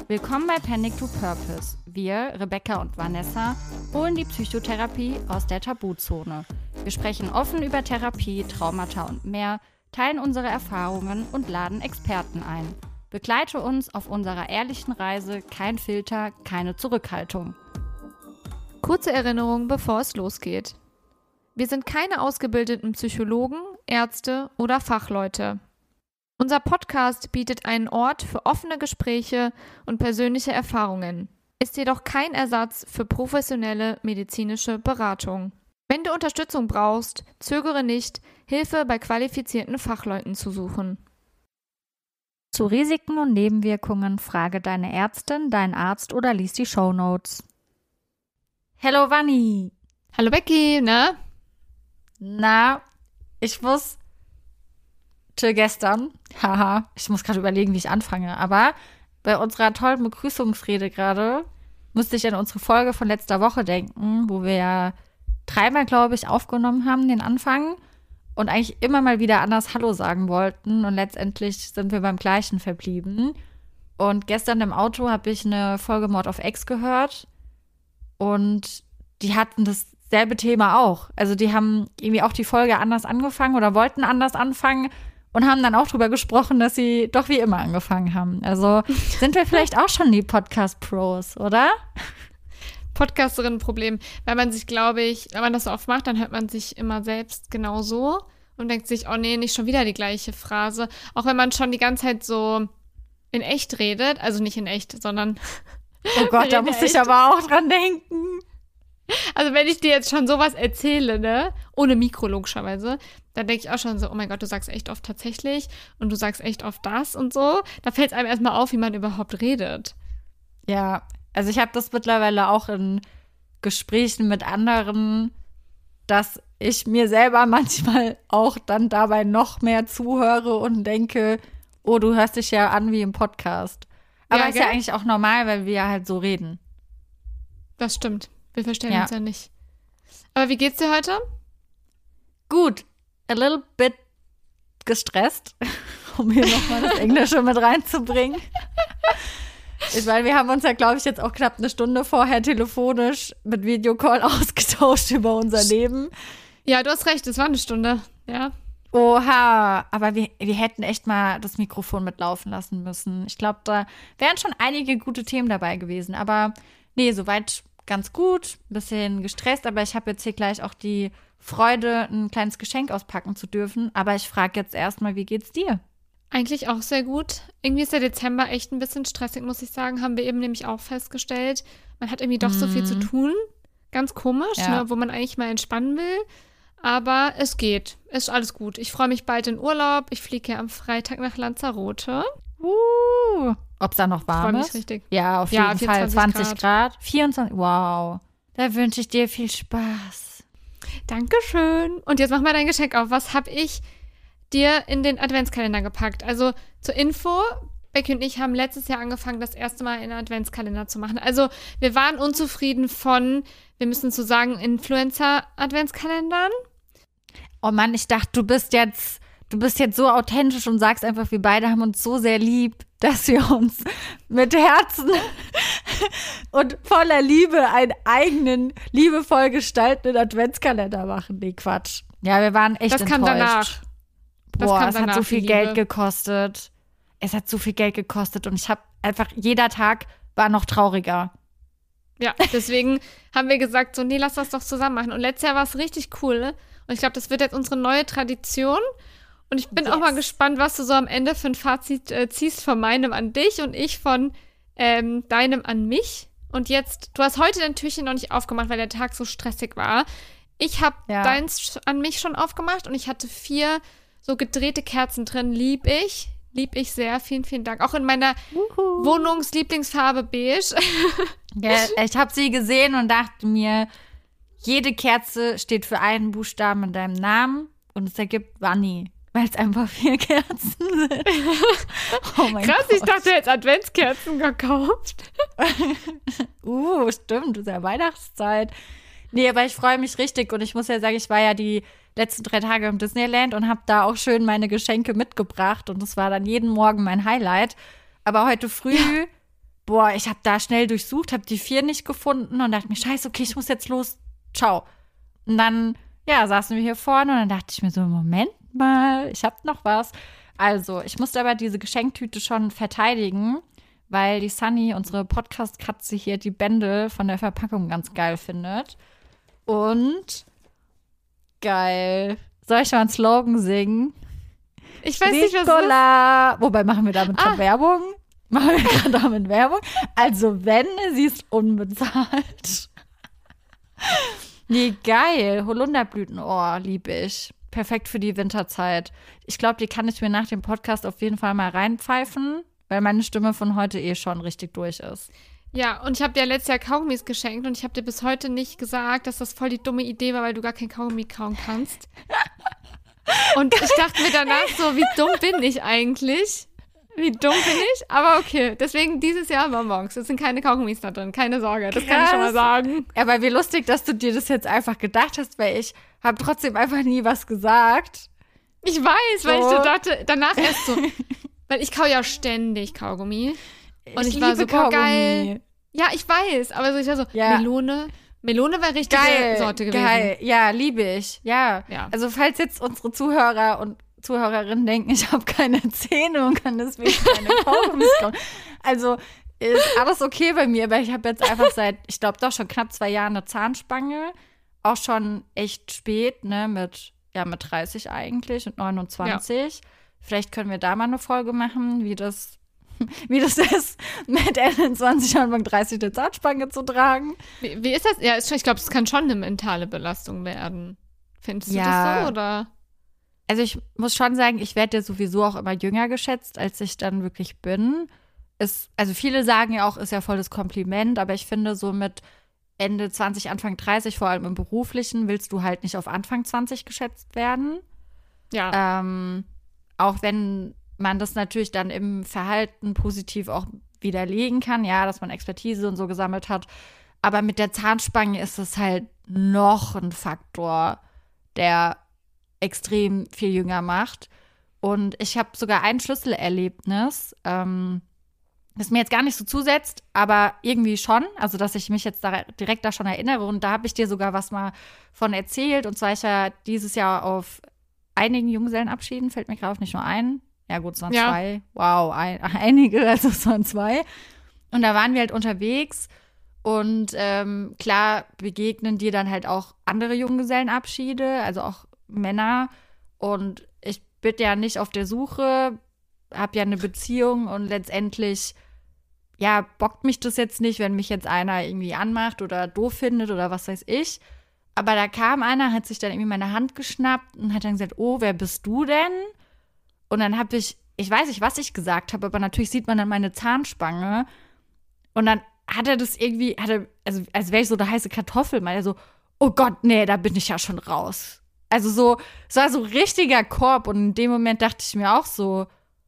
Willkommen bei Panic to Purpose. Wir, Rebecca und Vanessa, holen die Psychotherapie aus der Tabuzone. Wir sprechen offen über Therapie, Traumata und mehr, teilen unsere Erfahrungen und laden Experten ein. Begleite uns auf unserer ehrlichen Reise, kein Filter, keine Zurückhaltung. Kurze Erinnerung, bevor es losgeht. Wir sind keine ausgebildeten Psychologen, Ärzte oder Fachleute. Unser Podcast bietet einen Ort für offene Gespräche und persönliche Erfahrungen, ist jedoch kein Ersatz für professionelle medizinische Beratung. Wenn du Unterstützung brauchst, zögere nicht, Hilfe bei qualifizierten Fachleuten zu suchen. Zu Risiken und Nebenwirkungen frage deine Ärztin, deinen Arzt oder lies die Shownotes. Hello Vanni. Hallo Becky, ne? Na, ich muss gestern, ich muss gerade überlegen, wie ich anfange, aber bei unserer tollen Begrüßungsrede gerade musste ich an unsere Folge von letzter Woche denken, wo wir ja 3-mal, glaube ich, aufgenommen haben, den Anfang, und eigentlich immer mal wieder anders Hallo sagen wollten und letztendlich sind wir beim Gleichen verblieben. Und gestern im Auto habe ich eine Folge Mord of X gehört und die hatten dasselbe Thema auch. Also die haben irgendwie auch die Folge anders angefangen oder wollten anders anfangen und haben dann auch drüber gesprochen, dass sie doch wie immer angefangen haben. Also sind wir vielleicht auch schon die Podcast-Pros, oder? Podcasterin-Problem, weil man sich, glaube ich, wenn man das so oft macht, dann hört man sich immer selbst genauso und denkt sich, oh nee, nicht schon wieder die gleiche Phrase. Auch wenn man schon die ganze Zeit so in echt redet, also nicht in echt, sondern oh Gott, da muss ich aber auch dran denken. Also wenn ich dir jetzt schon sowas erzähle, ne, ohne Mikro logischerweise, dann denke ich auch schon so, oh mein Gott, du sagst echt oft tatsächlich und du sagst echt oft das und so. Da fällt es einem erstmal auf, wie man überhaupt redet. Ja, also ich habe das mittlerweile auch in Gesprächen mit anderen, dass ich mir selber manchmal auch dann dabei noch mehr zuhöre und denke, oh, du hörst dich ja an wie im Podcast. Aber ja, ist ja eigentlich auch normal, weil wir ja halt so reden. Das stimmt. Wir verstehen uns ja nicht. Aber wie geht's dir heute? Gut. A little bit gestresst, um hier nochmal das Englische mit reinzubringen. Ich meine, wir haben uns ja, glaube ich, jetzt auch knapp eine Stunde vorher telefonisch mit Videocall ausgetauscht über unser Leben. Ja, du hast recht, es war eine Stunde, ja. Oha, aber wir hätten echt mal das Mikrofon mitlaufen lassen müssen. Ich glaube, da wären schon einige gute Themen dabei gewesen. Aber nee, soweit ganz gut, ein bisschen gestresst, aber ich habe jetzt hier gleich auch die Freude, ein kleines Geschenk auspacken zu dürfen. Aber ich frage jetzt erstmal, wie geht's dir? Eigentlich auch sehr gut. Irgendwie ist der Dezember echt ein bisschen stressig, muss ich sagen. Haben wir eben nämlich auch festgestellt. Man hat irgendwie doch so viel zu tun. Ganz komisch, ne, wo man eigentlich mal entspannen will. Aber es geht. Ist alles gut. Ich freue mich bald in Urlaub. Ich fliege ja am Freitag nach Lanzarote. Ob es da noch warm ist? Richtig. Ja, auf jeden Fall. 20 Grad. 24, wow. Da wünsche ich dir viel Spaß. Dankeschön. Und jetzt mach mal dein Geschenk auf. Was habe ich dir in den Adventskalender gepackt? Also zur Info, Becky und ich haben letztes Jahr angefangen, das erste Mal einen Adventskalender zu machen. Also wir waren unzufrieden von, wir müssen so sagen, Influencer-Adventskalendern. Oh Mann, ich dachte, du bist jetzt so authentisch und sagst einfach, wir beide haben uns so sehr lieb, dass wir uns mit Herzen und voller Liebe einen eigenen, liebevoll gestalteten Adventskalender machen. Nee, Quatsch. Ja, wir waren echt enttäuscht. Das kam danach. Boah, es hat so viel Geld gekostet. Und ich habe einfach, jeder Tag war noch trauriger. Ja, deswegen haben wir gesagt, so, nee, lass das doch zusammen machen. Und letztes Jahr war es richtig cool. Und ich glaube, das wird jetzt unsere neue Tradition. Und ich bin auch mal gespannt, was du so am Ende für ein Fazit ziehst von meinem an dich und ich von deinem an mich. Und jetzt, du hast heute dein Türchen noch nicht aufgemacht, weil der Tag so stressig war. Ich habe deins an mich schon aufgemacht und ich hatte 4 so gedrehte Kerzen drin. Lieb ich sehr. Vielen, vielen Dank. Auch in meiner Wohnungslieblingsfarbe beige. Ja, ich habe sie gesehen und dachte mir, jede Kerze steht für einen Buchstaben in deinem Namen und es ergibt Vanni, weil es einfach 4 Kerzen sind. Oh mein Krass, Gott. ich dachte, du hättest Adventskerzen gekauft. Stimmt, es ist ja Weihnachtszeit. Nee, aber ich freue mich richtig und ich muss ja sagen, ich war ja die letzten 3 Tage im Disneyland und habe da auch schön meine Geschenke mitgebracht und das war dann jeden Morgen mein Highlight. Aber heute früh boah, ich habe da schnell durchsucht, habe die 4 nicht gefunden und dachte mir, scheiße, okay, ich muss jetzt los, ciao. Und dann, ja, saßen wir hier vorne und dann dachte ich mir so, Moment mal, ich habe noch was. Also, ich musste aber diese Geschenktüte schon verteidigen, weil die Sunny, unsere Podcast-Katze hier, die Bändel von der Verpackung ganz geil findet. Und geil. Soll ich mal einen Slogan singen? Ich weiß nicht, was Nicola. Wobei, machen wir damit gerade Werbung? Machen wir gerade damit Werbung? Also, wenn, sie ist unbezahlt. Nee, geil. Holunderblütenohr, liebe ich. Perfekt für die Winterzeit. Ich glaube, die kann ich mir nach dem Podcast auf jeden Fall mal reinpfeifen, weil meine Stimme von heute schon richtig durch ist. Ja, und ich habe dir letztes Jahr Kaugummis geschenkt und ich habe dir bis heute nicht gesagt, dass das voll die dumme Idee war, weil du gar kein Kaugummi kauen kannst. Und ich dachte mir danach so, wie dumm bin ich eigentlich? Wie dumm bin ich? Aber okay, deswegen dieses Jahr Bonbons. Es sind keine Kaugummis da drin, keine Sorge, das kann ich schon mal sagen. Aber wie lustig, dass du dir das jetzt einfach gedacht hast, weil ich habe trotzdem einfach nie was gesagt. Ich weiß, so. Weil ich so dachte, danach erst so, weil ich kau ja ständig Kaugummi. Und ich war so, boah, geil. Ja, ich weiß, aber so, ich war so, ja. Melone wäre richtige Sorte gewesen. Geil, ja, liebe ich. Ja. Also falls jetzt unsere Zuhörer und Zuhörerinnen denken, ich habe keine Zähne und kann deswegen keine Kaugummis kauen. Also ist alles okay bei mir, weil ich habe jetzt einfach seit, ich glaube doch schon knapp 2 Jahren eine Zahnspange. Auch schon echt spät, ne, mit 30 eigentlich und 29. Ja. Vielleicht können wir da mal eine Folge machen, wie das ist, mit Ende 20, Anfang 30 eine Zahnspange zu tragen. Wie ist das? Ja, ich glaube, es kann schon eine mentale Belastung werden. Findest du das so, oder? Also ich muss schon sagen, ich werde ja sowieso auch immer jünger geschätzt, als ich dann wirklich bin. Also viele sagen ja auch, ist ja voll das Kompliment, aber ich finde so mit Ende 20, Anfang 30, vor allem im Beruflichen, willst du halt nicht auf Anfang 20 geschätzt werden. Ja. Auch wenn man das natürlich dann im Verhalten positiv auch widerlegen kann, ja, dass man Expertise und so gesammelt hat. Aber mit der Zahnspange ist es halt noch ein Faktor, der extrem viel jünger macht. Und ich habe sogar ein Schlüsselerlebnis, das mir jetzt gar nicht so zusetzt, aber irgendwie schon. Also, dass ich mich jetzt direkt da schon erinnere. Und da habe ich dir sogar was mal von erzählt. Und zwar, ich ja dieses Jahr auf einigen Junggesellenabschieden, fällt mir gerade auf, nicht nur einen. Ja gut, es waren 2. Wow, einige, also es waren 2. Und da waren wir halt unterwegs. Und klar begegnen dir dann halt auch andere Junggesellenabschiede, also auch Männer. Und ich bin ja nicht auf der Suche, habe ja eine Beziehung und letztendlich, ja, bockt mich das jetzt nicht, wenn mich jetzt einer irgendwie anmacht oder doof findet oder was weiß ich. Aber da kam einer, hat sich dann irgendwie meine Hand geschnappt und hat dann gesagt, oh, wer bist du denn? Und dann habe ich weiß nicht, was ich gesagt habe, aber natürlich sieht man dann meine Zahnspange. Und dann hat er das irgendwie, also als wäre ich so eine heiße Kartoffel, meinte er so, oh Gott, nee, da bin ich ja schon raus. Also so, es war so richtiger Korb und in dem Moment dachte ich mir auch so,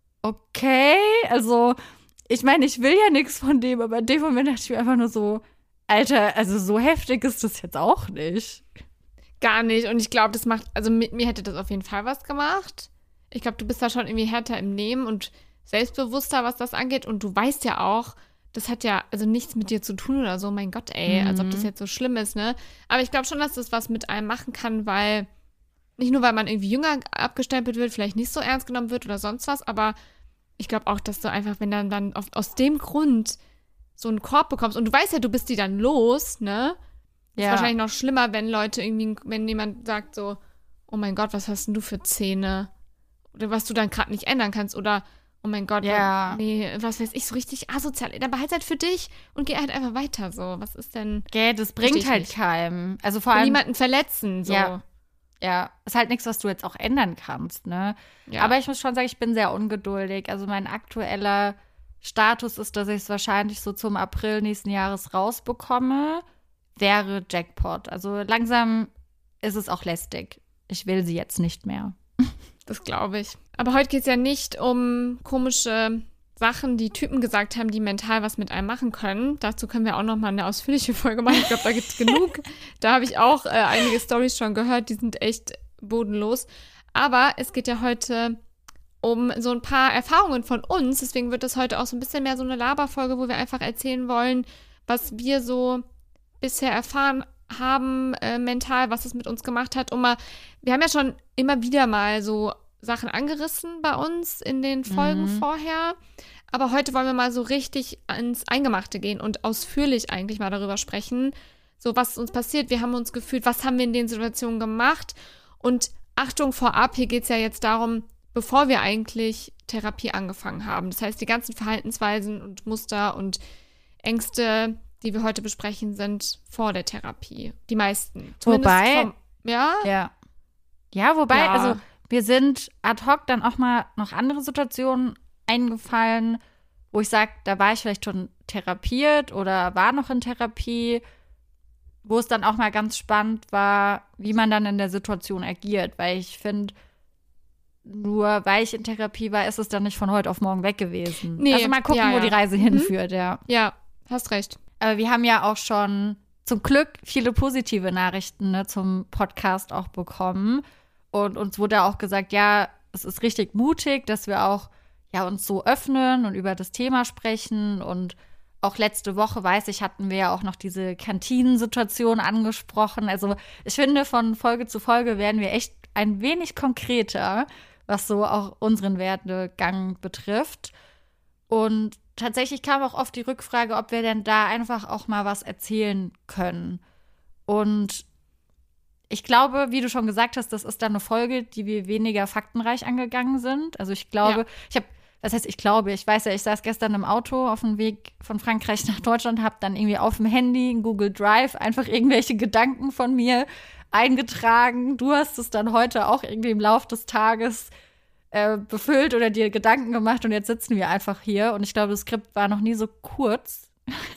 okay, also ich meine, ich will ja nichts von dem, aber in dem Moment dachte ich mir einfach nur so, Alter, also so heftig ist das jetzt auch nicht. Gar nicht und ich glaube, das macht, also mit mir hätte das auf jeden Fall was gemacht. Ich glaube, du bist da schon irgendwie härter im Nehmen und selbstbewusster, was das angeht und du weißt ja auch, das hat ja also nichts mit dir zu tun oder so, mein Gott, ey, als ob das jetzt so schlimm ist, ne? Aber ich glaube schon, dass das was mit einem machen kann, weil nicht nur, weil man irgendwie jünger abgestempelt wird, vielleicht nicht so ernst genommen wird oder sonst was, aber ich glaube auch, dass du einfach, wenn dann aus dem Grund so einen Korb bekommst und du weißt ja, du bist die dann los, ne? Ja. Ist wahrscheinlich noch schlimmer, wenn Leute irgendwie, wenn jemand sagt so, oh mein Gott, was hast denn du für Zähne? Oder was du dann gerade nicht ändern kannst oder oh mein Gott, nee, was weiß ich, so richtig asozial. Dann behalte halt für dich und geh halt einfach weiter so. Was ist denn? Gell, das bringt halt keinem. Also vor allem niemanden verletzen, so. Ja, ist halt nichts, was du jetzt auch ändern kannst, ne? Ja. Aber ich muss schon sagen, ich bin sehr ungeduldig. Also mein aktueller Status ist, dass ich es wahrscheinlich so zum April nächsten Jahres rausbekomme, wäre Jackpot. Also langsam ist es auch lästig. Ich will sie jetzt nicht mehr. Das glaube ich. Aber heute geht es ja nicht um komische Sachen, die Typen gesagt haben, die mental was mit einem machen können. Dazu können wir auch noch mal eine ausführliche Folge machen. Ich glaube, da gibt es genug. Da habe ich auch einige Storys schon gehört, die sind echt bodenlos. Aber es geht ja heute um so ein paar Erfahrungen von uns. Deswegen wird das heute auch so ein bisschen mehr so eine Laberfolge, wo wir einfach erzählen wollen, was wir so bisher erfahren haben, mental, was es mit uns gemacht hat. Wir haben ja schon immer wieder mal so Sachen angerissen bei uns in den Folgen vorher. Aber heute wollen wir mal so richtig ans Eingemachte gehen und ausführlich eigentlich mal darüber sprechen. So, was ist uns passiert, wie haben wir uns gefühlt, was haben wir in den Situationen gemacht. Und Achtung vorab, hier geht es ja jetzt darum, bevor wir eigentlich Therapie angefangen haben. Das heißt, die ganzen Verhaltensweisen und Muster und Ängste, die wir heute besprechen, sind vor der Therapie. Die meisten. Wobei, ja, wobei, also wir sind ad hoc dann auch mal noch andere Situationen eingefallen, wo ich sage, da war ich vielleicht schon therapiert oder war noch in Therapie, wo es dann auch mal ganz spannend war, wie man dann in der Situation agiert. Weil ich finde, nur weil ich in Therapie war, ist es dann nicht von heute auf morgen weg gewesen. Nee, also mal gucken, wo die Reise hinführt, ja. Ja, hast recht. Aber wir haben ja auch schon zum Glück viele positive Nachrichten zum Podcast auch bekommen. Und uns wurde auch gesagt, ja, es ist richtig mutig, dass wir auch uns so öffnen und über das Thema sprechen. Und auch letzte Woche, weiß ich, hatten wir ja auch noch diese Kantinensituation angesprochen. Also ich finde, von Folge zu Folge werden wir echt ein wenig konkreter, was so auch unseren Werdegang betrifft. Und tatsächlich kam auch oft die Rückfrage, ob wir denn da einfach auch mal was erzählen können. Und ich glaube, wie du schon gesagt hast, das ist dann eine Folge, die wir weniger faktenreich angegangen sind. Also ich glaube, ich weiß ja, ich saß gestern im Auto auf dem Weg von Frankreich nach Deutschland, habe dann irgendwie auf dem Handy in Google Drive einfach irgendwelche Gedanken von mir eingetragen. Du hast es dann heute auch irgendwie im Laufe des Tages befüllt oder dir Gedanken gemacht und jetzt sitzen wir einfach hier. Und ich glaube, das Skript war noch nie so kurz.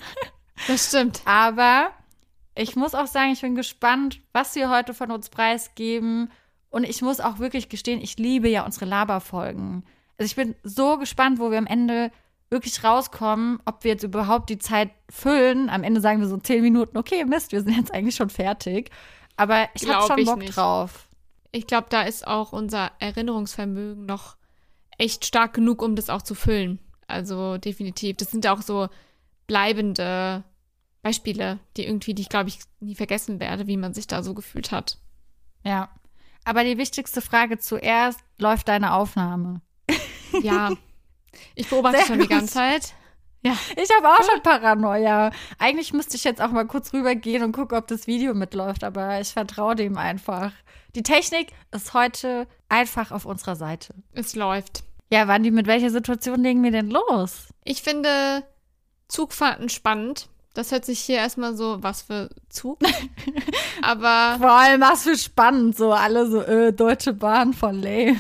Das stimmt. Aber ich muss auch sagen, ich bin gespannt, was wir heute von uns preisgeben. Und ich muss auch wirklich gestehen, ich liebe ja unsere Laberfolgen. Also ich bin so gespannt, wo wir am Ende wirklich rauskommen, ob wir jetzt überhaupt die Zeit füllen. Am Ende sagen wir so 10 Minuten, okay, Mist, wir sind jetzt eigentlich schon fertig. Aber ich habe schon Bock drauf. Ich glaube, da ist auch unser Erinnerungsvermögen noch echt stark genug, um das auch zu füllen. Also definitiv. Das sind auch so bleibende Beispiele, die ich, glaube ich, nie vergessen werde, wie man sich da so gefühlt hat. Ja. Aber die wichtigste Frage zuerst, läuft deine Aufnahme? Ja. Ich beobachte schon die ganze Zeit. Ja. Ich habe auch schon Paranoia. Eigentlich müsste ich jetzt auch mal kurz rübergehen und gucken, ob das Video mitläuft, aber ich vertraue dem einfach. Die Technik ist heute einfach auf unserer Seite. Es läuft. Ja, Wandi, mit welcher Situation legen wir denn los? Ich finde Zugfahrten spannend. Das hört sich hier erstmal so, was für Zug. Aber vor allem was für spannend, so alle so, Deutsche Bahn, voll lame.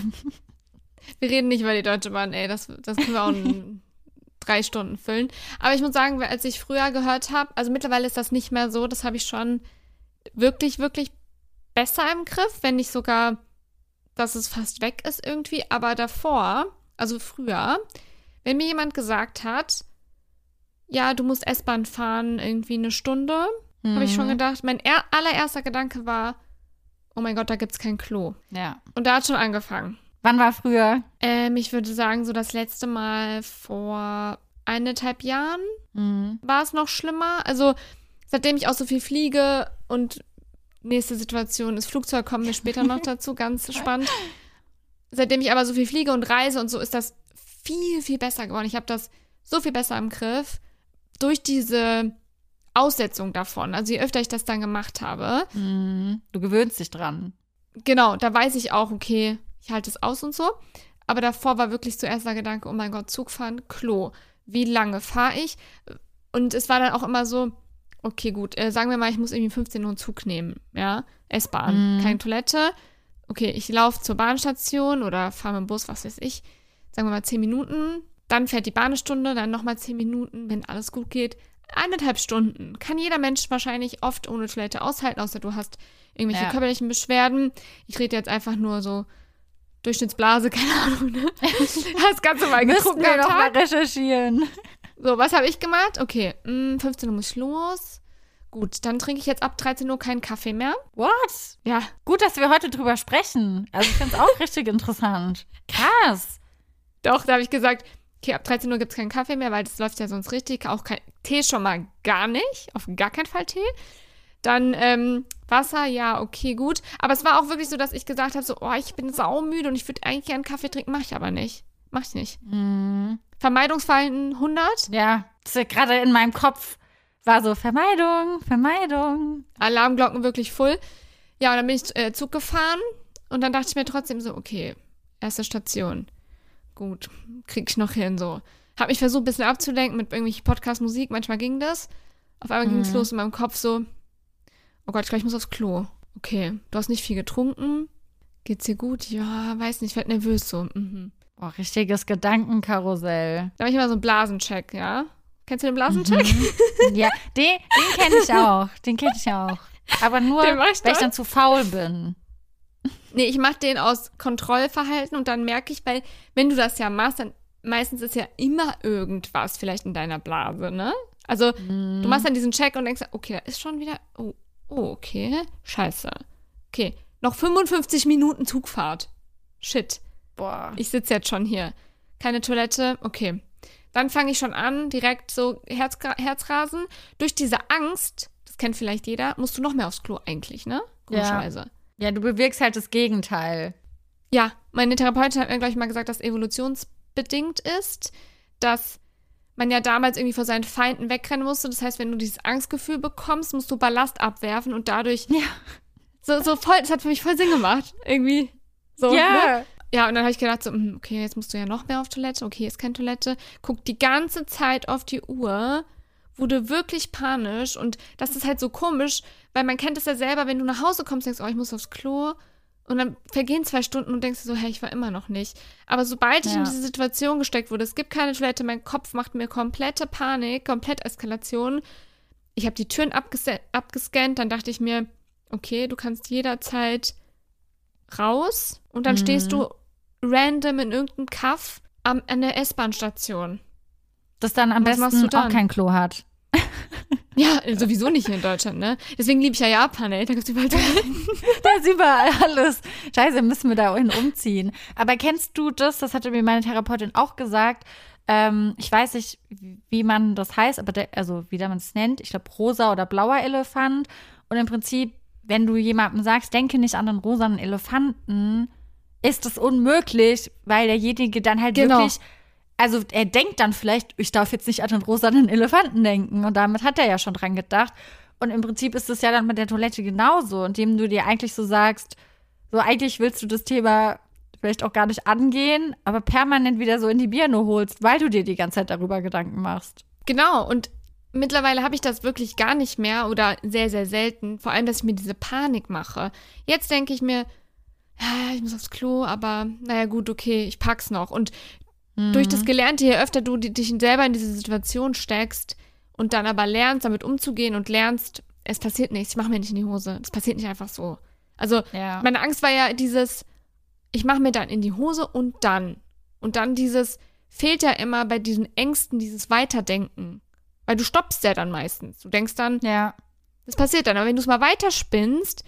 Wir reden nicht über die Deutsche Bahn, ey, das können wir auch in 3 Stunden füllen. Aber ich muss sagen, als ich früher gehört habe, also mittlerweile ist das nicht mehr so, das habe ich schon wirklich, wirklich besser im Griff, wenn nicht sogar, dass es fast weg ist irgendwie. Aber davor, also früher, wenn mir jemand gesagt hat, ja, du musst S-Bahn fahren, irgendwie 1 Stunde, habe ich schon gedacht, mein allererster Gedanke war, oh mein Gott, da gibt's kein Klo. Ja. Und da hat schon angefangen. Wann war früher? Ich würde sagen, so das letzte Mal vor 1,5 Jahren war es noch schlimmer. Also seitdem ich auch so viel fliege und nächste Situation ist Flugzeug, kommen wir später noch dazu, ganz spannend. Seitdem ich aber so viel fliege und reise und so, ist das viel, viel besser geworden. Ich habe das so viel besser im Griff durch diese Aussetzung davon. Also je öfter ich das dann gemacht habe. Du gewöhnst dich dran. Genau, da weiß ich auch, okay, ich halte es aus und so. Aber davor war wirklich zuerst der Gedanke, oh mein Gott, Zug fahren, Klo. Wie lange fahre ich? Und es war dann auch immer so, okay, gut, sagen wir mal, ich muss irgendwie 15 Uhr einen Zug nehmen, ja, S-Bahn, keine Toilette. Okay, ich laufe zur Bahnstation oder fahre mit dem Bus, was weiß ich, sagen wir mal 10 Minuten. Dann fährt die Bahn 1 Stunde, dann nochmal 10 Minuten, wenn alles gut geht. 1,5 Stunden. Kann jeder Mensch wahrscheinlich oft ohne Toilette aushalten, außer du hast irgendwelche körperlichen Beschwerden. Ich rede jetzt einfach nur so Durchschnittsblase, keine Ahnung, ne? Das Ganze mal getrunken. Müssen wir noch mal recherchieren. So, was habe ich gemacht? Okay, 15 Uhr muss ich los. Gut, dann trinke ich jetzt ab 13 Uhr keinen Kaffee mehr. What? Ja. Gut, dass wir heute drüber sprechen. Also ich finde es auch richtig interessant. Krass. Doch, da habe ich gesagt, okay, ab 13 Uhr gibt es keinen Kaffee mehr, weil das läuft ja sonst richtig. Auch kein Tee schon mal gar nicht. Auf gar keinen Fall Tee. Dann Wasser, ja, okay, gut. Aber es war auch wirklich so, dass ich gesagt habe, so, oh, ich bin saumüde und ich würde eigentlich gerne Kaffee trinken, mache ich aber nicht. Mach ich nicht. Vermeidungsverhalten 100. Ja, gerade in meinem Kopf war so Vermeidung. Alarmglocken wirklich voll. Ja, und dann bin ich Zug gefahren und dann dachte ich mir trotzdem so, okay, erste Station. Gut, krieg ich noch hin, so. Hab mich versucht, ein bisschen abzulenken mit irgendwelchen Podcast-Musik, manchmal ging das. Auf einmal ging es los in meinem Kopf so, oh Gott, ich glaube, ich muss aufs Klo. Okay, du hast nicht viel getrunken. Geht's dir gut? Ja, weiß nicht, ich werd nervös so. Boah, richtiges Gedankenkarussell. Da habe ich immer so einen Blasencheck, ja? Kennst du den Blasencheck? Ja, den kenne ich auch. Den kenne ich auch. Aber nur, weil ich dann zu faul bin. Nee, ich mache den aus Kontrollverhalten und dann merke ich, weil wenn du das ja machst, dann meistens ist ja immer irgendwas vielleicht in deiner Blase, ne? Also du machst dann diesen Check und denkst, okay, da ist schon wieder, oh, okay, scheiße. Okay, noch 55 Minuten Zugfahrt. Shit. Boah. Ich sitze jetzt schon hier. Keine Toilette, okay. Dann fange ich schon an, direkt so Herzrasen. Durch diese Angst, das kennt vielleicht jeder, musst du noch mehr aufs Klo eigentlich, ne? Komischerweise. Ja, du bewirkst halt das Gegenteil. Ja, meine Therapeutin hat mir gleich mal gesagt, dass evolutionsbedingt ist, dass man ja damals irgendwie vor seinen Feinden wegrennen musste. Das heißt, wenn du dieses Angstgefühl bekommst, musst du Ballast abwerfen und dadurch so voll, das hat für mich voll Sinn gemacht. Irgendwie so, ja. Ne? Ja, und dann habe ich gedacht so, okay, jetzt musst du ja noch mehr auf Toilette. Okay, ist keine Toilette. Guck die ganze Zeit auf die Uhr, wurde wirklich panisch und das ist halt so komisch, weil man kennt es ja selber, wenn du nach Hause kommst, denkst du, oh, ich muss aufs Klo und dann vergehen 2 Stunden und denkst du so, hey, ich war immer noch nicht. Aber sobald ich in diese Situation gesteckt wurde, es gibt keine Toilette, mein Kopf macht mir komplette Panik, komplett Eskalation. Ich habe die Türen abgescannt, dann dachte ich mir, okay, du kannst jederzeit raus und dann stehst du random in irgendeinem Kaff an der S-Bahn-Station. Das dann am besten auch kein Klo hat. Ja, sowieso nicht hier in Deutschland, ne? Deswegen liebe ich ja Japan, ey. Da gibt's überall Toiletten. Da ist überall alles. Scheiße, müssen wir da umziehen. Aber kennst du das? Das hatte mir meine Therapeutin auch gesagt. Ich weiß nicht, wie man das heißt, aber wie man es nennt. Ich glaube, rosa oder blauer Elefant. Und im Prinzip, wenn du jemandem sagst, denke nicht an den rosanen Elefanten, ist es unmöglich, weil derjenige dann halt wirklich, also er denkt dann vielleicht, ich darf jetzt nicht an den rosanen Elefanten denken und damit hat er ja schon dran gedacht und im Prinzip ist es ja dann mit der Toilette genauso, indem du dir eigentlich so sagst, so eigentlich willst du das Thema vielleicht auch gar nicht angehen, aber permanent wieder so in die Birne holst, weil du dir die ganze Zeit darüber Gedanken machst. Genau, und mittlerweile habe ich das wirklich gar nicht mehr oder sehr, sehr selten, vor allem, dass ich mir diese Panik mache. Jetzt denke ich mir, ja, ich muss aufs Klo, aber naja gut, okay, ich pack's noch. Und durch das Gelernte, je öfter du dich selber in diese Situation steckst und dann aber lernst, damit umzugehen und lernst, es passiert nichts, ich mache mir nicht in die Hose. Es passiert nicht einfach so. Also meine Angst war ja dieses, ich mache mir dann in die Hose und dann. Und dann fehlt ja immer bei diesen Ängsten dieses Weiterdenken. Weil du stoppst ja dann meistens. Du denkst dann, das passiert dann. Aber wenn du es mal weiterspinnst,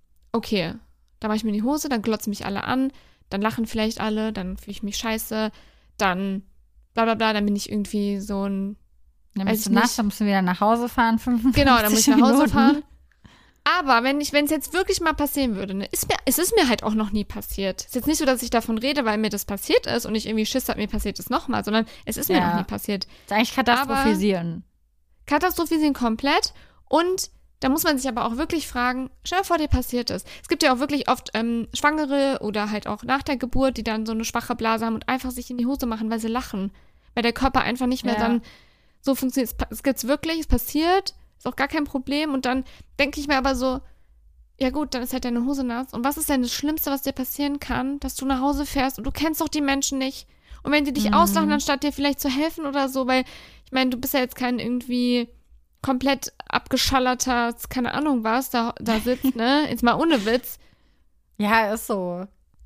okay, da mache ich mir in die Hose, dann glotzen mich alle an, dann lachen vielleicht alle, dann fühle ich mich scheiße, dann bla bla bla, dann bin ich irgendwie so ein... Dann bist du nass, dann musst du wieder nach Hause fahren, 55 Genau, dann muss ich nach Hause Minuten. fahren. Aber wenn es jetzt wirklich mal passieren würde, ne, es ist mir halt auch noch nie passiert. Es ist jetzt nicht so, dass ich davon rede, weil mir das passiert ist und ich irgendwie Schiss habe, mir passiert es nochmal, sondern es ist mir noch nie passiert. Das ist eigentlich katastrophisieren. Katastrophisieren komplett und da muss man sich aber auch wirklich fragen, stell dir vor, dir passiert es. Es gibt ja auch wirklich oft Schwangere oder halt auch nach der Geburt, die dann so eine schwache Blase haben und einfach sich in die Hose machen, weil sie lachen. Weil der Körper einfach nicht mehr dann so funktioniert. Es gibt's wirklich, es passiert, ist auch gar kein Problem. Und dann denke ich mir aber so, ja gut, dann ist halt deine Hose nass. Und was ist denn das Schlimmste, was dir passieren kann, dass du nach Hause fährst und du kennst doch die Menschen nicht. Und wenn die dich auslachen, anstatt dir vielleicht zu helfen oder so, weil, ich meine, du bist ja jetzt kein irgendwie komplett abgeschallerter, keine Ahnung was, da sitzt, ne? Jetzt mal ohne Witz. Ja, ist so.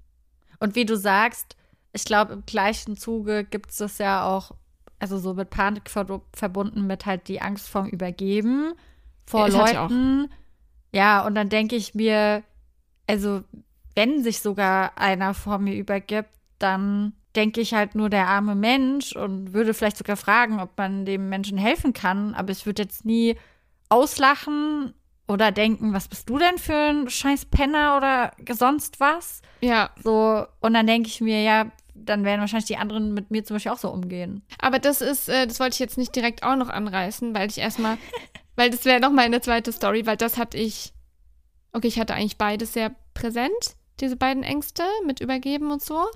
Und wie du sagst, ich glaube, im gleichen Zuge gibt es das ja auch, also so mit Panik verbunden mit halt die Angst vorm Übergeben vor Leuten. Ja, und dann denke ich mir, also wenn sich sogar einer vor mir übergibt, dann denke ich halt nur der arme Mensch und würde vielleicht sogar fragen, ob man dem Menschen helfen kann. Aber ich würde jetzt nie auslachen oder denken, was bist du denn für ein scheiß Penner oder sonst was? Ja. So, und dann denke ich mir, ja, dann werden wahrscheinlich die anderen mit mir zum Beispiel auch so umgehen. Aber das wollte ich jetzt nicht direkt auch noch anreißen, weil das wäre noch meine zweite Story, weil das hatte ich eigentlich beides sehr präsent, diese beiden Ängste mit Übergeben und so.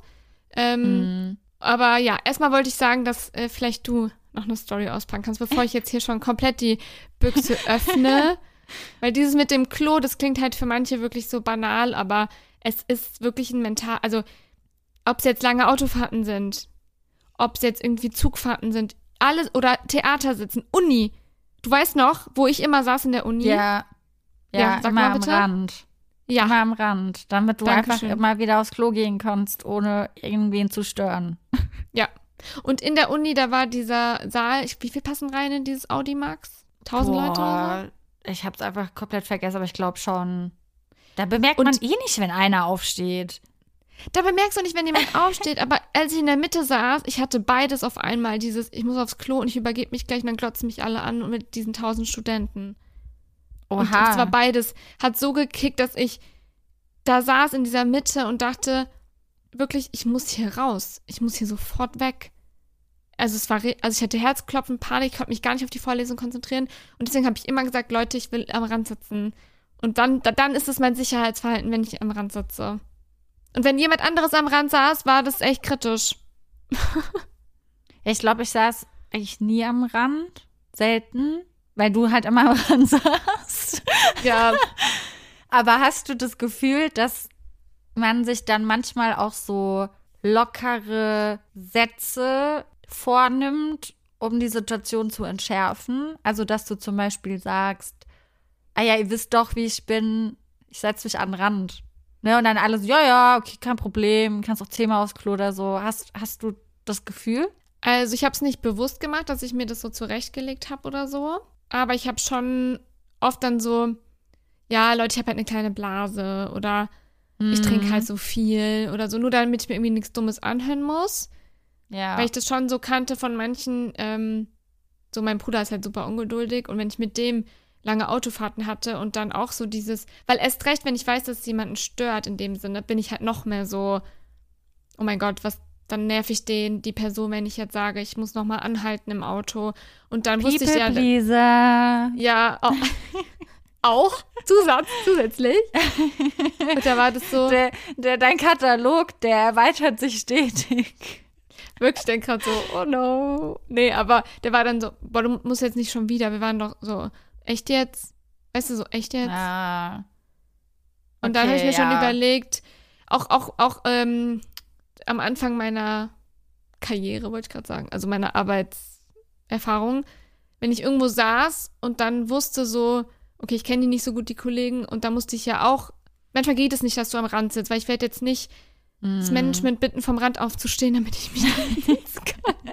Aber ja, erstmal wollte ich sagen, dass vielleicht du noch eine Story auspacken kannst, bevor ich jetzt hier schon komplett die Büchse öffne. Weil dieses mit dem Klo, das klingt halt für manche wirklich so banal, aber es ist wirklich ein also ob es jetzt lange Autofahrten sind, ob es jetzt irgendwie Zugfahrten sind, alles oder Theater sitzen, Uni. Du weißt noch, wo ich immer saß in der Uni? Ja, sag immer mal am bitte. Rand. Ja. Immer am Rand, damit du Dankeschön. einfach immer wieder aufs Klo gehen kannst, ohne irgendwen zu stören. Ja. Und in der Uni, da war dieser Saal, wie viel passen rein in dieses Audimax? 1000 Leute oder so? Ich hab's einfach komplett vergessen, aber ich glaube schon. Da bemerkt man nicht, wenn einer aufsteht. Da bemerkst du nicht, wenn jemand aufsteht, aber als ich in der Mitte saß, ich hatte beides auf einmal, ich muss aufs Klo und ich übergebe mich gleich und dann glotzen mich alle an und mit diesen 1000 Studenten. Oha. Und das war beides, hat so gekickt, dass ich da saß in dieser Mitte und dachte, wirklich, ich muss hier raus, ich muss hier sofort weg. Also ich hatte Herzklopfen, Panik, ich konnte mich gar nicht auf die Vorlesung konzentrieren und deswegen habe ich immer gesagt, Leute, ich will am Rand sitzen. Und dann ist es mein Sicherheitsverhalten, wenn ich am Rand sitze. Und wenn jemand anderes am Rand saß, war das echt kritisch. Ich glaube, ich saß eigentlich nie am Rand. Selten. Weil du halt immer am Rand saßt. Ja. Aber hast du das Gefühl, dass man sich dann manchmal auch so lockere Sätze vornimmt, um die Situation zu entschärfen? Also, dass du zum Beispiel sagst, ja, ihr wisst doch, wie ich bin, ich setze mich an den Rand. Ne, und dann alle so, ja, okay, kein Problem, kannst auch 10-mal aufs Klo oder so. Hast du das Gefühl? Also ich habe es nicht bewusst gemacht, dass ich mir das so zurechtgelegt habe oder so. Aber ich habe schon oft dann so, ja, Leute, ich habe halt eine kleine Blase oder ich trinke halt so viel oder so, nur damit ich mir irgendwie nichts Dummes anhören muss. Ja. Weil ich das schon so kannte von manchen, so mein Bruder ist halt super ungeduldig und wenn ich mit dem lange Autofahrten hatte und dann auch so weil erst recht, wenn ich weiß, dass es jemanden stört in dem Sinne, bin ich halt noch mehr so, oh mein Gott, dann nerv ich die Person, wenn ich jetzt sage, ich muss nochmal anhalten im Auto. Und dann wusste ich ja. Pleaser. Ja, auch zusätzlich. Und da war das so. Dein Katalog, der erweitert sich stetig. Wirklich, ich denke gerade so, oh no. Nee, aber der war dann so, boah, du musst jetzt nicht schon wieder, wir waren doch so, echt jetzt? Weißt du, so, echt jetzt? Ah. Und dann habe ich mir schon überlegt, auch am Anfang meiner Karriere, wollte ich gerade sagen, also meiner Arbeitserfahrung, wenn ich irgendwo saß und dann wusste so, okay, ich kenne die nicht so gut, die Kollegen, und da musste ich ja auch, manchmal geht es nicht, dass du am Rand sitzt, weil ich werde jetzt nicht das Management bitten, vom Rand aufzustehen, damit ich mich da hinsetzen kann.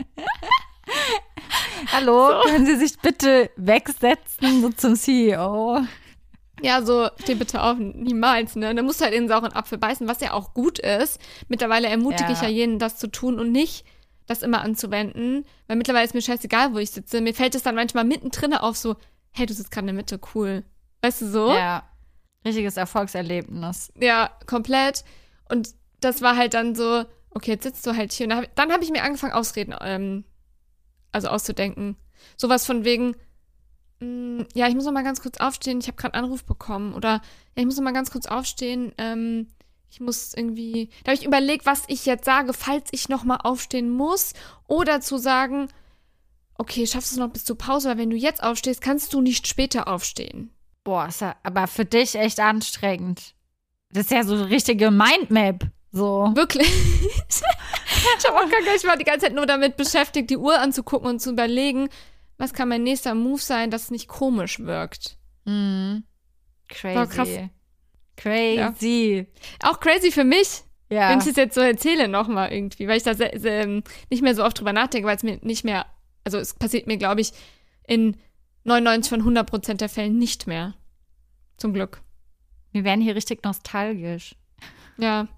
Hallo, so. Können Sie sich bitte wegsetzen, so zum CEO? Ja, so, steh bitte auf, niemals, ne? Da musst du halt in den sauren Apfel beißen, was ja auch gut ist. Mittlerweile ermutige ich ja jeden, das zu tun und nicht das immer anzuwenden, weil mittlerweile ist mir scheißegal, wo ich sitze. Mir fällt es dann manchmal mittendrin auf so, hey, du sitzt gerade in der Mitte, cool. Weißt du so? Ja, richtiges Erfolgserlebnis. Ja, komplett. Und das war halt dann so, okay, jetzt sitzt du halt hier. Und dann hab ich mir angefangen, Ausreden auszudenken. Sowas von wegen, ja, ich muss noch mal ganz kurz aufstehen, ich habe gerade einen Anruf bekommen. Oder, ja, ich muss noch mal ganz kurz aufstehen, ich muss irgendwie, da habe ich überlegt, was ich jetzt sage, falls ich noch mal aufstehen muss. Oder zu sagen, okay, schaffst du es noch bis zur Pause, weil wenn du jetzt aufstehst, kannst du nicht später aufstehen. Boah, ist ja aber für dich echt anstrengend. Das ist ja so eine richtige Mindmap, so. Wirklich? Ich habe auch gar nicht, ich war die ganze Zeit nur damit beschäftigt, die Uhr anzugucken und zu überlegen, was kann mein nächster Move sein, das nicht komisch wirkt. Crazy. War krass. Crazy. Ja. Auch crazy für mich, ja. wenn ich es jetzt so erzähle nochmal irgendwie, weil ich da nicht mehr so oft drüber nachdenke, weil es mir nicht mehr, also es passiert mir, glaube ich, in 99 von 100% der Fällen nicht mehr. Zum Glück. Wir werden hier richtig nostalgisch. Ja.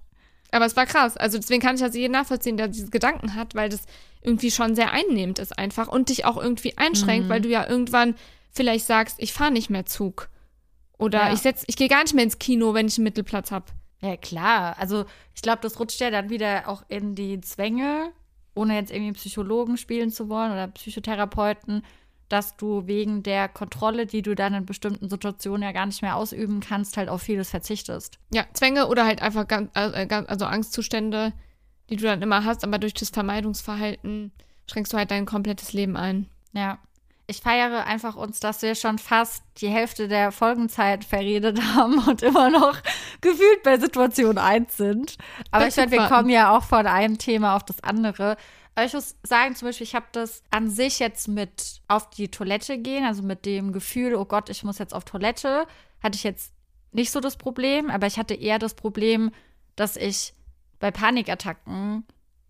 Aber es war krass. Also deswegen kann ich also jeden nachvollziehen, der diese Gedanken hat, weil das irgendwie schon sehr einnehmend ist einfach und dich auch irgendwie einschränkt, weil du ja irgendwann vielleicht sagst, ich fahre nicht mehr Zug. Oder ich gehe gar nicht mehr ins Kino, wenn ich einen Mittelplatz habe. Ja, klar. Also ich glaube, das rutscht ja dann wieder auch in die Zwänge, ohne jetzt irgendwie Psychologen spielen zu wollen oder Psychotherapeuten, dass du wegen der Kontrolle, die du dann in bestimmten Situationen ja gar nicht mehr ausüben kannst, halt auf vieles verzichtest. Ja, Zwänge oder halt einfach also Angstzustände, die du dann immer hast, aber durch das Vermeidungsverhalten schränkst du halt dein komplettes Leben ein. Ja. Ich feiere einfach uns, dass wir schon fast die Hälfte der Folgenzeit verredet haben und immer noch gefühlt bei Situation 1 sind. Aber ich finde, wir kommen ja auch von einem Thema auf das andere. Aber ich muss sagen, zum Beispiel, ich habe das an sich jetzt mit auf die Toilette gehen, also mit dem Gefühl, oh Gott, ich muss jetzt auf Toilette, hatte ich jetzt nicht so das Problem. Aber ich hatte eher das Problem, dass ich bei Panikattacken,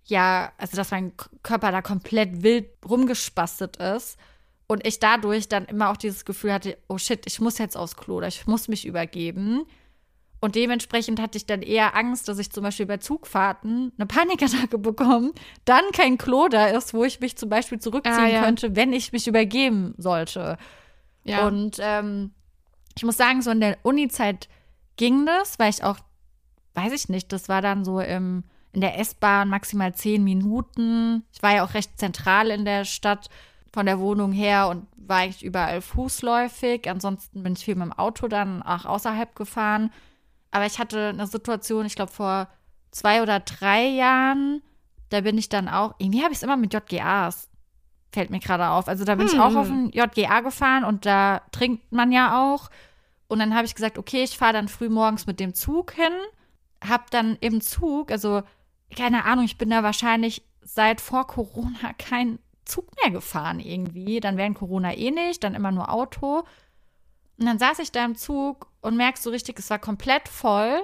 also dass mein Körper da komplett wild rumgespastet ist. Und ich dadurch dann immer auch dieses Gefühl hatte, oh shit, ich muss jetzt aufs Klo oder ich muss mich übergeben. Und dementsprechend hatte ich dann eher Angst, dass ich zum Beispiel bei Zugfahrten eine Panikattacke bekomme, dann kein Klo da ist, wo ich mich zum Beispiel zurückziehen könnte, wenn ich mich übergeben sollte. Ja. Und ich muss sagen, so in der Uni-Zeit ging das, weil ich auch, weiß ich nicht, das war dann so in der S-Bahn maximal 10 Minuten. Ich war ja auch recht zentral in der Stadt von der Wohnung her und war eigentlich überall fußläufig. Ansonsten bin ich viel mit dem Auto dann auch außerhalb gefahren. Aber ich hatte eine Situation, ich glaube vor 2 oder 3 Jahren, da bin ich dann auch, irgendwie habe ich es immer mit JGAs, fällt mir gerade auf. Also da bin ich auch auf ein JGA gefahren und da trinkt man ja auch. Und dann habe ich gesagt, okay, ich fahre dann früh morgens mit dem Zug hin, habe dann im Zug, also keine Ahnung, ich bin da wahrscheinlich seit vor Corona kein Zug mehr gefahren irgendwie. Dann während Corona nicht, dann immer nur Auto. Und dann saß ich da im Zug und merkst so richtig, es war komplett voll.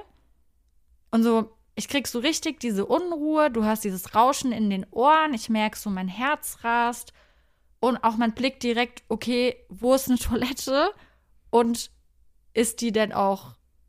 Und so, ich krieg so richtig diese Unruhe. Du hast dieses Rauschen in den Ohren. Ich merke so, mein Herz rast. Und auch mein Blick direkt, okay, wo ist eine Toilette? Und ist die denn auch,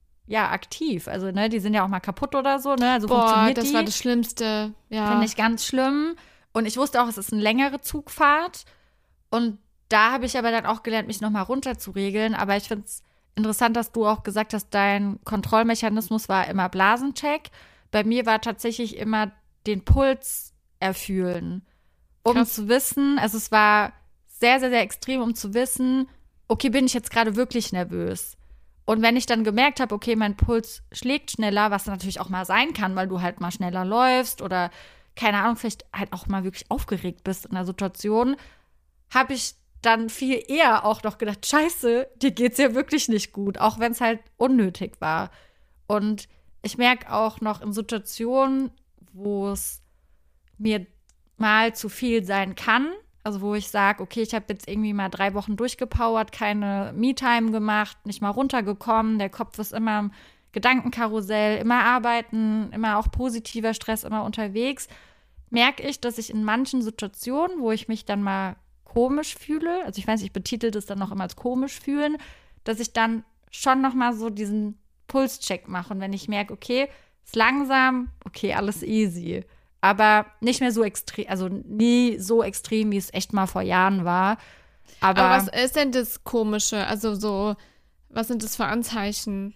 aktiv? Also, ne, die sind ja auch mal kaputt oder so, ne? Also funktioniert das war das Schlimmste. Ja. Finde ich ganz schlimm. Und ich wusste auch, es ist eine längere Zugfahrt. Und da habe ich aber dann auch gelernt, mich nochmal runterzuregeln. Aber ich finde es interessant, dass du auch gesagt hast, dein Kontrollmechanismus war immer Blasencheck. Bei mir war tatsächlich immer den Puls erfühlen. Um zu wissen, also es war sehr, sehr, sehr extrem, um zu wissen, okay, bin ich jetzt gerade wirklich nervös? Und wenn ich dann gemerkt habe, okay, mein Puls schlägt schneller, was natürlich auch mal sein kann, weil du halt mal schneller läufst oder keine Ahnung, vielleicht halt auch mal wirklich aufgeregt bist in einer Situation, habe ich dann viel eher auch noch gedacht, scheiße, dir geht's ja wirklich nicht gut, auch wenn es halt unnötig war. Und ich merke auch noch in Situationen, wo es mir mal zu viel sein kann, also wo ich sage, okay, ich habe jetzt irgendwie mal 3 Wochen durchgepowert, keine Me-Time gemacht, nicht mal runtergekommen, der Kopf ist immer im Gedankenkarussell, immer arbeiten, immer auch positiver Stress, immer unterwegs, merke ich, dass ich in manchen Situationen, wo ich mich dann mal komisch fühle, also ich weiß, ich betitel das dann noch immer als komisch fühlen, dass ich dann schon noch mal so diesen Pulscheck mache. Und wenn ich merke, okay, ist langsam, okay, alles easy. Aber nicht mehr so extrem, also nie so extrem, wie es echt mal vor Jahren war. Aber was ist denn das Komische? Also so, was sind das für Anzeichen?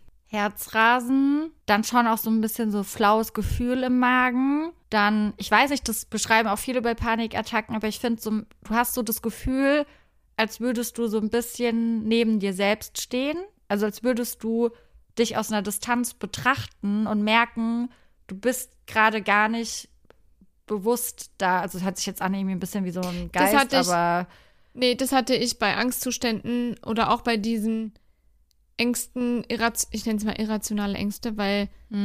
Herzrasen, dann schon auch so ein bisschen so flaues Gefühl im Magen. Dann, ich weiß nicht, das beschreiben auch viele bei Panikattacken, aber ich finde, so, du hast so das Gefühl, als würdest du so ein bisschen neben dir selbst stehen. Also als würdest du dich aus einer Distanz betrachten und merken, du bist gerade gar nicht bewusst da. Also es hört sich jetzt an irgendwie ein bisschen wie so ein Geist, aber das hatte ich bei Angstzuständen oder auch bei diesen Ängsten, ich nenne es mal irrationale Ängste, weil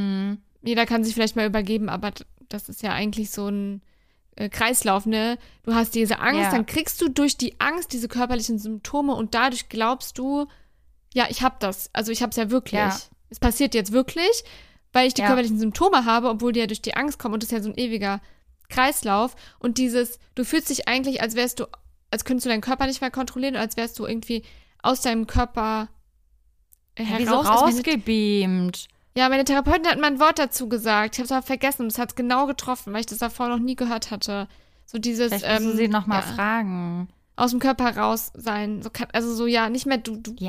jeder kann sich vielleicht mal übergeben, aber das ist ja eigentlich so ein Kreislauf, ne? Du hast diese Angst, dann kriegst du durch die Angst diese körperlichen Symptome und dadurch glaubst du, ja, ich habe das. Also ich habe es ja wirklich. Ja. Es passiert jetzt wirklich, weil ich die körperlichen Symptome habe, obwohl die ja durch die Angst kommen und das ist ja so ein ewiger Kreislauf. Und du fühlst dich eigentlich, als könntest du deinen Körper nicht mehr kontrollieren, als wärst du irgendwie aus deinem Körper heraus. Wie so rausgebeamt. Ja, meine Therapeutin hat mal ein Wort dazu gesagt. Ich habe es aber vergessen und es hat es genau getroffen, weil ich das davor noch nie gehört hatte. So dieses, Vielleicht musst du sie nochmal fragen. Aus dem Körper raus sein. So, also so, ja, nicht mehr du fühlst dich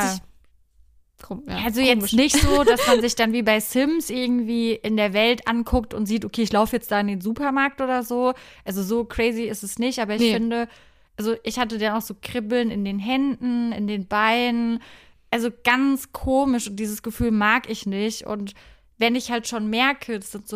also komisch. Jetzt nicht so, dass man sich dann wie bei Sims irgendwie in der Welt anguckt und sieht, okay, ich laufe jetzt da in den Supermarkt oder so. Also so crazy ist es nicht, aber ich finde, also ich hatte dann auch so Kribbeln in den Händen, in den Beinen. Also ganz komisch und dieses Gefühl mag ich nicht. Und wenn ich halt schon merke, das sind so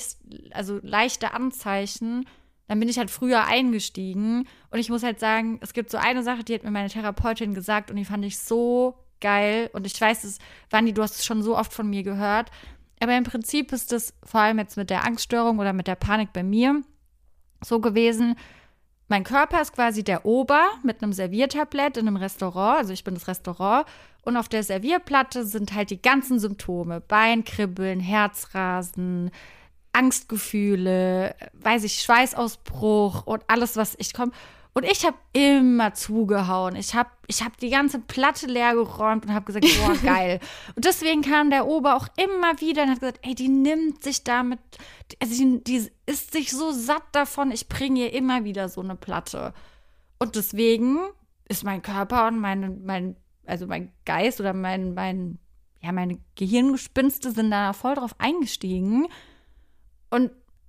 leichte Anzeichen, dann bin ich halt früher eingestiegen. Und ich muss halt sagen, es gibt so eine Sache, die hat mir meine Therapeutin gesagt und die fand ich so geil. Und ich weiß, Wandi, du hast es schon so oft von mir gehört. Aber im Prinzip ist es vor allem jetzt mit der Angststörung oder mit der Panik bei mir so gewesen. Mein Körper ist quasi der Ober mit einem Serviertablett in einem Restaurant. Also ich bin das Restaurant. Und auf der Servierplatte sind halt die ganzen Symptome. Beinkribbeln, Herzrasen, Angstgefühle, Schweißausbruch und alles, was ich komme. Und ich habe immer zugehauen. Ich hab die ganze Platte leer geräumt und habe gesagt, boah, geil. Und deswegen kam der Ober auch immer wieder und hat gesagt, ey, die nimmt sich damit, also die ist sich so satt davon, ich bringe ihr immer wieder so eine Platte. Und deswegen ist mein Körper und mein Geist oder meine Gehirngespinste sind da voll drauf eingestiegen. Und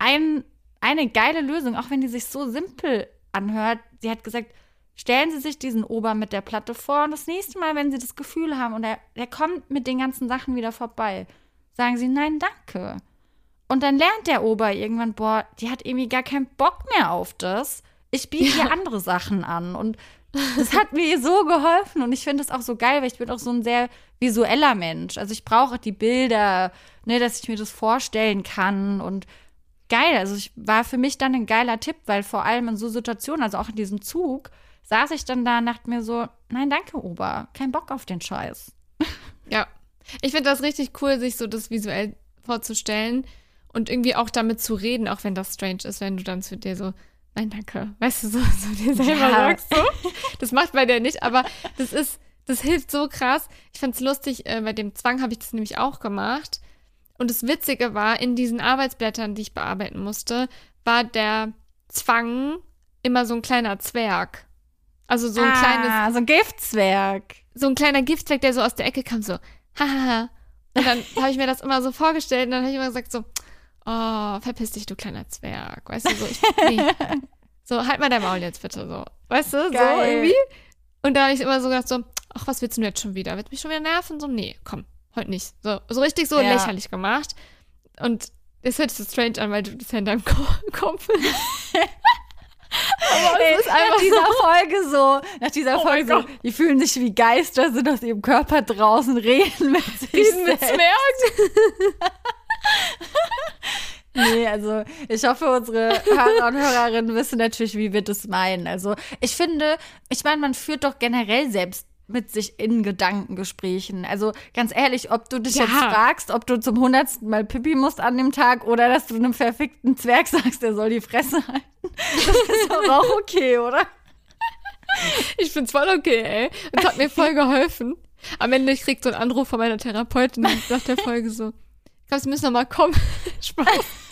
eine geile Lösung, auch wenn die sich so simpel anhört, sie hat gesagt, stellen Sie sich diesen Ober mit der Platte vor und das nächste Mal, wenn Sie das Gefühl haben und der kommt mit den ganzen Sachen wieder vorbei, sagen Sie, nein, danke. Und dann lernt der Ober irgendwann, boah, die hat irgendwie gar keinen Bock mehr auf das. Ich biete ihr andere Sachen an. Und das hat mir so geholfen und ich finde es auch so geil, weil ich bin auch so ein sehr visueller Mensch. Also ich brauche die Bilder, ne, dass ich mir das vorstellen kann und geil. Also war für mich dann ein geiler Tipp, weil vor allem in so Situationen, also auch in diesem Zug, saß ich dann da und dachte mir so, nein, danke, Ober, kein Bock auf den Scheiß. Ja, ich finde das richtig cool, sich so das visuell vorzustellen und irgendwie auch damit zu reden, auch wenn das strange ist, wenn du dann zu dir so, nein, danke, weißt du, so dir selber sagst so. Das macht bei dir nicht, aber das hilft so krass. Ich fand's lustig, bei dem Zwang habe ich das nämlich auch gemacht. Und das Witzige war, in diesen Arbeitsblättern, die ich bearbeiten musste, war der Zwang immer so ein kleiner Zwerg. Also so ein so ein Giftzwerg. So ein kleiner Giftzwerg, der so aus der Ecke kam, so, haha. Und dann habe ich mir das immer so vorgestellt und dann habe ich immer gesagt so, oh, verpiss dich, du kleiner Zwerg. Weißt du, so, so, halt mal dein Maul jetzt bitte, so. Weißt du, geil. So irgendwie. Und da habe ich immer so gedacht so, ach, was willst du denn jetzt schon wieder? Willst du mich schon wieder nerven? So, nee, komm. Heute nicht. So richtig so lächerlich gemacht. Und es hört sich so strange an, weil du das ja in deinem Kopf Aber es ist einfach nach dieser Folge so, die fühlen sich wie Geister, sind aus ihrem Körper draußen, reden mit sich selbst. Nee, also ich hoffe, unsere Hörer und Hörerinnen wissen natürlich, wie wir das meinen. Also ich meine, man führt doch generell selbst mit sich in Gedankengesprächen. Also ganz ehrlich, ob du dich jetzt fragst, ob du zum 100. Mal Pipi musst an dem Tag oder dass du einem verfickten Zwerg sagst, der soll die Fresse halten. Das ist doch auch okay, oder? Ich find's voll okay, ey. Das hat mir voll geholfen. Am Ende ich krieg so einen Anruf von meiner Therapeutin nach der Folge so, ich glaube, sie müssen noch mal kommen. Spaß.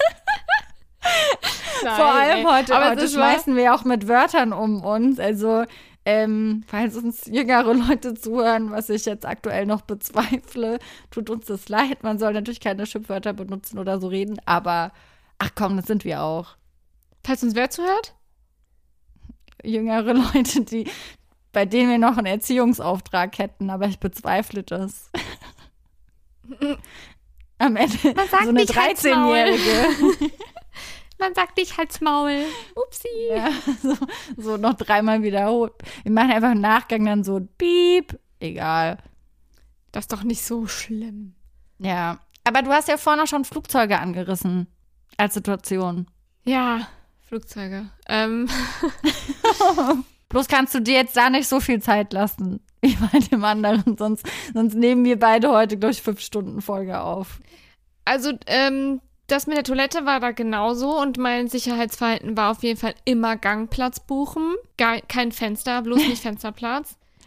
Nein, vor allem heute schmeißen wir auch mit Wörtern um uns. Also falls uns jüngere Leute zuhören, was ich jetzt aktuell noch bezweifle, tut uns das leid. Man soll natürlich keine Schimpfwörter benutzen oder so reden, aber ach komm, das sind wir auch. Falls uns wer zuhört? Jüngere Leute, bei denen wir noch einen Erziehungsauftrag hätten, aber ich bezweifle das. Am Ende so eine 13-Jährige. Man sagt nicht halt's Maul. Upsi. Ja, so noch 3-mal wiederholt. Wir machen einfach im Nachgang dann so Piep. Egal. Das ist doch nicht so schlimm. Ja. Aber du hast ja vorhin auch schon Flugzeuge angerissen als Situation. Ja, Flugzeuge. Bloß kannst du dir jetzt da nicht so viel Zeit lassen wie bei dem anderen. Sonst nehmen wir beide heute, glaube ich, 5-Stunden-Folge auf. Also, das mit der Toilette war da genauso und mein Sicherheitsverhalten war auf jeden Fall immer Gangplatz buchen. Kein Fenster, bloß nicht Fensterplatz.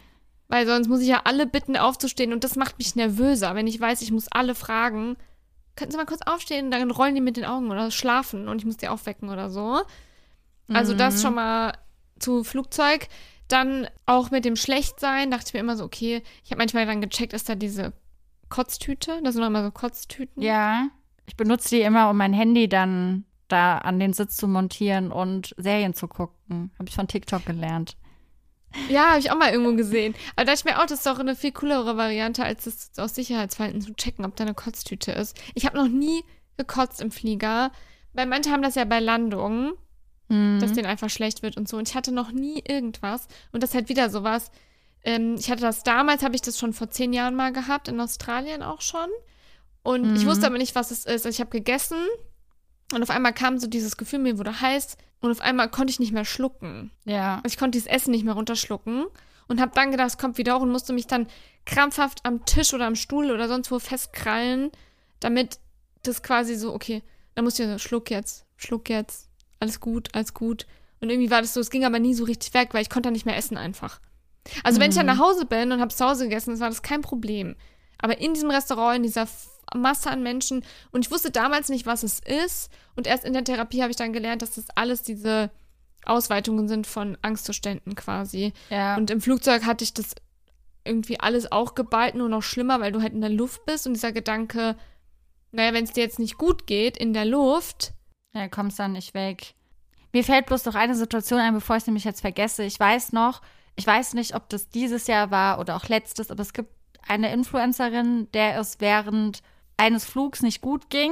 Weil sonst muss ich ja alle bitten, aufzustehen und das macht mich nervöser, wenn ich weiß, ich muss alle fragen, könnten Sie mal kurz aufstehen? Dann rollen die mit den Augen oder schlafen und ich muss die aufwecken oder so. Also das schon mal zu Flugzeug. Dann auch mit dem Schlechtsein dachte ich mir immer so, okay, ich habe manchmal dann gecheckt, ist da diese Kotztüte? Das sind noch immer so Kotztüten. Ja, ich benutze die immer, um mein Handy dann da an den Sitz zu montieren und Serien zu gucken. Habe ich von TikTok gelernt. Ja, habe ich auch mal irgendwo gesehen. Aber da dachte ich mir auch, das ist doch eine viel coolere Variante, als das aus Sicherheitsverhalten zu checken, ob da eine Kotztüte ist. Ich habe noch nie gekotzt im Flieger, weil manche haben das ja bei Landungen, dass denen einfach schlecht wird und so. Und ich hatte noch nie irgendwas. Und das ist halt wieder sowas. Ich hatte das damals, habe ich das schon vor 10 Jahren mal gehabt, in Australien auch schon. Und ich wusste aber nicht, was es ist. Also ich habe gegessen und auf einmal kam so dieses Gefühl, mir wurde heiß und auf einmal konnte ich nicht mehr schlucken. Ja. Also ich konnte dieses Essen nicht mehr runterschlucken und habe dann gedacht, es kommt wieder hoch und musste mich dann krampfhaft am Tisch oder am Stuhl oder sonst wo festkrallen, damit das quasi so, okay, dann musst du so, schluck jetzt, alles gut, alles gut. Und irgendwie war das so, es ging aber nie so richtig weg, weil ich konnte dann nicht mehr essen einfach. Also wenn ich dann nach Hause bin und habe zu Hause gegessen, das war das kein Problem. Aber in diesem Restaurant, in dieser Masse an Menschen, und ich wusste damals nicht, was es ist, und erst in der Therapie habe ich dann gelernt, dass das alles diese Ausweitungen sind von Angstzuständen quasi. Ja. Und im Flugzeug hatte ich das irgendwie alles auch geballt, nur noch schlimmer, weil du halt in der Luft bist und dieser Gedanke, naja, wenn es dir jetzt nicht gut geht in der Luft, Ja, kommst dann nicht weg. Mir fällt bloß noch eine Situation ein, bevor ich es nämlich jetzt vergesse. Ich weiß nicht, ob das dieses Jahr war oder auch letztes, aber es gibt eine Influencerin, der es während eines Flugs nicht gut ging.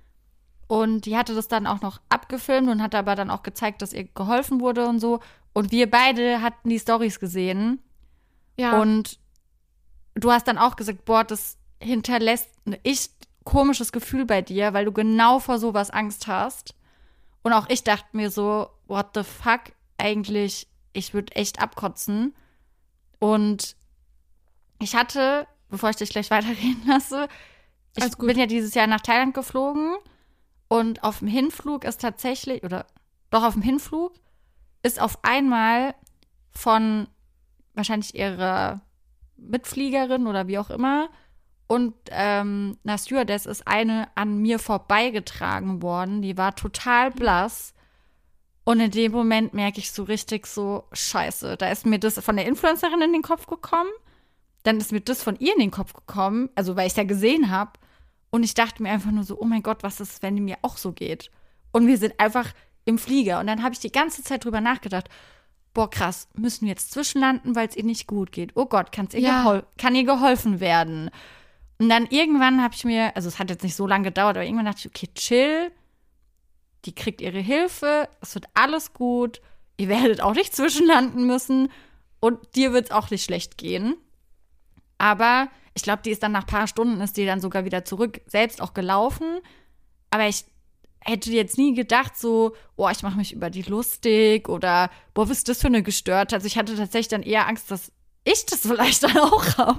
Und die hatte das dann auch noch abgefilmt und hat aber dann auch gezeigt, dass ihr geholfen wurde und so. Und wir beide hatten die Storys gesehen. ja. Und du hast dann auch gesagt, boah, das hinterlässt ein echt komisches Gefühl bei dir, weil du genau vor sowas Angst hast. Und auch ich dachte mir so, what the fuck, eigentlich, ich würde echt abkotzen. Und ich hatte, bevor ich dich gleich weiterreden lasse, ich bin ja dieses Jahr nach Thailand geflogen und auf dem Hinflug ist tatsächlich, auf dem Hinflug ist auf einmal von wahrscheinlich ihrer Mitfliegerin oder wie auch immer und einer Stewardess ist eine an mir vorbeigetragen worden. Die war total blass. Und in dem Moment merke ich so richtig so, scheiße, da ist mir das von der Influencerin in den Kopf gekommen. Dann ist mir das von ihr in den Kopf gekommen, also weil ich es ja gesehen habe. Und ich dachte mir einfach nur so, oh mein Gott, was ist, wenn mir auch so geht? Und wir sind einfach im Flieger. Und dann habe ich die ganze Zeit drüber nachgedacht, boah, krass, müssen wir jetzt zwischenlanden, weil es ihr nicht gut geht? Oh Gott, kann ihr geholfen werden? Und dann irgendwann habe ich mir, also es hat jetzt nicht so lange gedauert, aber irgendwann dachte ich, okay, chill, die kriegt ihre Hilfe, es wird alles gut, ihr werdet auch nicht zwischenlanden müssen und dir wird es auch nicht schlecht gehen. Aber ich glaube, die ist dann nach ein paar Stunden, ist die dann sogar wieder zurück, selbst auch gelaufen. Aber ich hätte jetzt nie gedacht so, oh, ich mache mich über die lustig oder, boah, was ist das für eine Gestörte? Also ich hatte tatsächlich dann eher Angst, dass ich das vielleicht dann auch habe.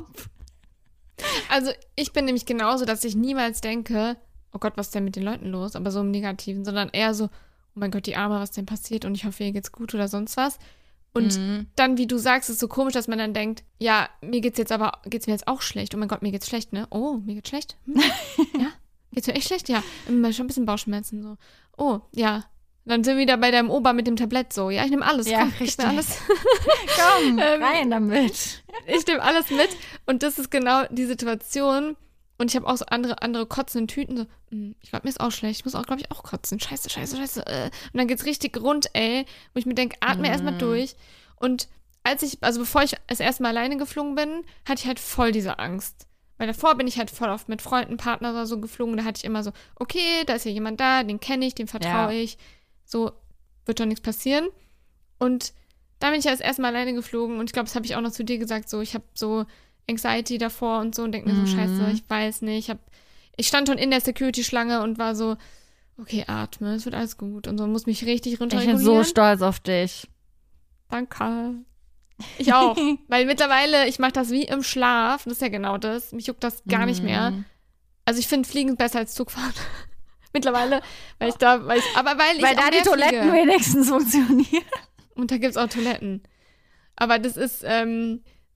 Also ich bin nämlich genauso, dass ich niemals denke, oh Gott, was ist denn mit den Leuten los? Aber so im Negativen, sondern eher so, oh mein Gott, die Arme, was denn passiert? Und ich hoffe, ihr geht's gut oder sonst was. Und dann, wie du sagst, ist es so komisch, dass man dann denkt, ja, geht's mir jetzt auch schlecht. Oh mein Gott, mir geht's schlecht, ne? Oh, mir geht's schlecht? Ja? Geht's mir echt schlecht? Ja. Schon ein bisschen Bauchschmerzen so. Oh, ja. Dann sind wir wieder bei deinem Opa mit dem Tablett so. Ja, ich nehme alles. Ja, komm, richtig. gib mir alles. Komm, rein damit. Ich nehme alles mit. Und das ist genau die Situation. Und ich habe auch so andere kotzende Tüten. So, ich glaube, mir ist auch schlecht. Ich muss auch, glaube ich, auch kotzen. Scheiße. Und dann geht's richtig rund, ey. Wo ich mir denke, atme erstmal durch. Und bevor ich das erste Mal alleine geflogen bin, hatte ich halt voll diese Angst. Weil davor bin ich halt voll oft mit Freunden, Partnern oder so geflogen. Da hatte ich immer so, okay, da ist ja jemand da, den kenne ich, dem vertraue ich. So, wird doch nichts passieren. Und da bin ich ja das erste Mal alleine geflogen. Und ich glaube, das habe ich auch noch zu dir gesagt. So, ich habe so Anxiety davor und so und denke mir so, scheiße, ich weiß nicht. Ich stand schon in der Security-Schlange und war so, okay, atme, es wird alles gut. Und so, muss mich richtig runterregulieren. Ich bin so stolz auf dich. Danke. Ich auch. Weil mittlerweile, ich mache das wie im Schlaf. Das ist ja genau das. Mich juckt das gar nicht mehr. Also ich finde Fliegen besser als Zugfahren. Mittlerweile, weil da die Toiletten wenigstens funktionieren. Und da gibt es auch Toiletten. Aber das ist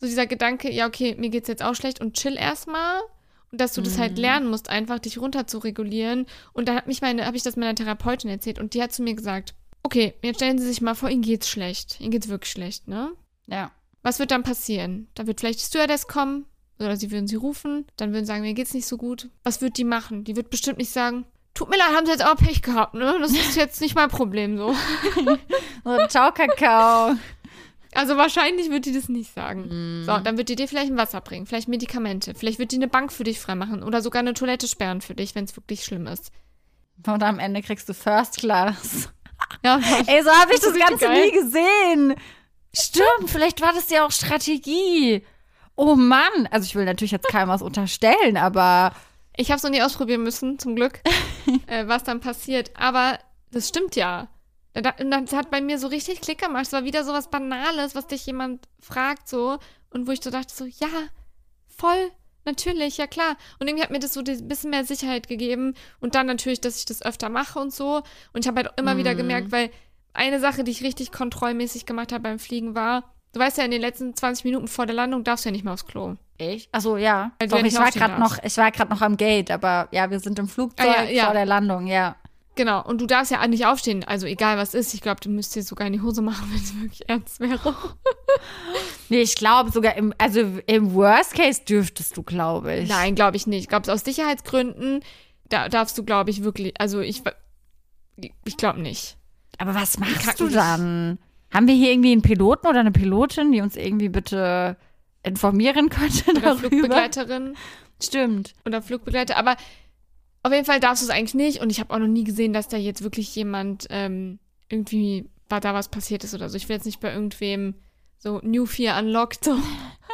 so dieser Gedanke, ja, okay, mir geht's jetzt auch schlecht und chill erstmal. Und dass du das halt lernen musst, einfach dich runter zu regulieren. Und da habe ich das meiner Therapeutin erzählt und die hat zu mir gesagt, okay, jetzt stellen Sie sich mal vor, Ihnen geht's schlecht. Ihnen geht's wirklich schlecht, ne? Ja. Was wird dann passieren? Da wird vielleicht die Stewardess kommen oder sie würden sie rufen, dann würden sie sagen, mir geht's nicht so gut. Was wird die machen? Die wird bestimmt nicht sagen, tut mir leid, haben Sie jetzt auch Pech gehabt, ne? Das ist jetzt nicht mein Problem, so. So, ciao, Kakao. Also wahrscheinlich wird die das nicht sagen. So, dann wird die dir vielleicht ein Wasser bringen, vielleicht Medikamente, vielleicht wird die eine Bank für dich freimachen oder sogar eine Toilette sperren für dich, wenn es wirklich schlimm ist. Und am Ende kriegst du First Class. Ja, Ey, so habe ich das Ganze geil. nie gesehen. Stimmt, vielleicht war das ja auch Strategie. Oh Mann. Also ich will natürlich jetzt keinem was unterstellen, aber ich habe es noch nie ausprobieren müssen, zum Glück, was dann passiert. Aber das stimmt ja. Das hat bei mir so richtig Klick gemacht. Es war wieder so was Banales, was dich jemand fragt so. Und wo ich so dachte so, ja, voll, natürlich, ja klar. Und irgendwie hat mir das so ein bisschen mehr Sicherheit gegeben. Und dann natürlich, dass ich das öfter mache und so. Und ich habe halt immer wieder gemerkt, weil eine Sache, die ich richtig kontrollmäßig gemacht habe beim Fliegen war, du weißt ja, in den letzten 20 Minuten vor der Landung darfst du ja nicht mehr aufs Klo. ich? Achso, ja. Weil du Doch, ja nicht ich war aufstehen gerade noch am Gate, aber ja, wir sind im Flugzeug ja. vor der Landung, ja. Genau, und du darfst ja nicht aufstehen, also egal was ist. Ich glaube, du müsstest sogar in die Hose machen, wenn es wirklich ernst wäre. Nee, ich glaube sogar im Worst Case dürftest du, glaube ich. Nein, glaube ich nicht. Ich glaube, aus Sicherheitsgründen, da darfst du, glaube ich, wirklich, also ich glaube nicht. Aber was machst du dann? Haben wir hier irgendwie einen Piloten oder eine Pilotin, die uns irgendwie bitte informieren könnte Oder darüber? Flugbegleiterin. Stimmt. Oder Flugbegleiter, aber auf jeden Fall darfst du es eigentlich nicht und ich habe auch noch nie gesehen, dass da jetzt wirklich jemand irgendwie da was passiert ist oder so. Ich will jetzt nicht bei irgendwem so New Fear Unlocked so.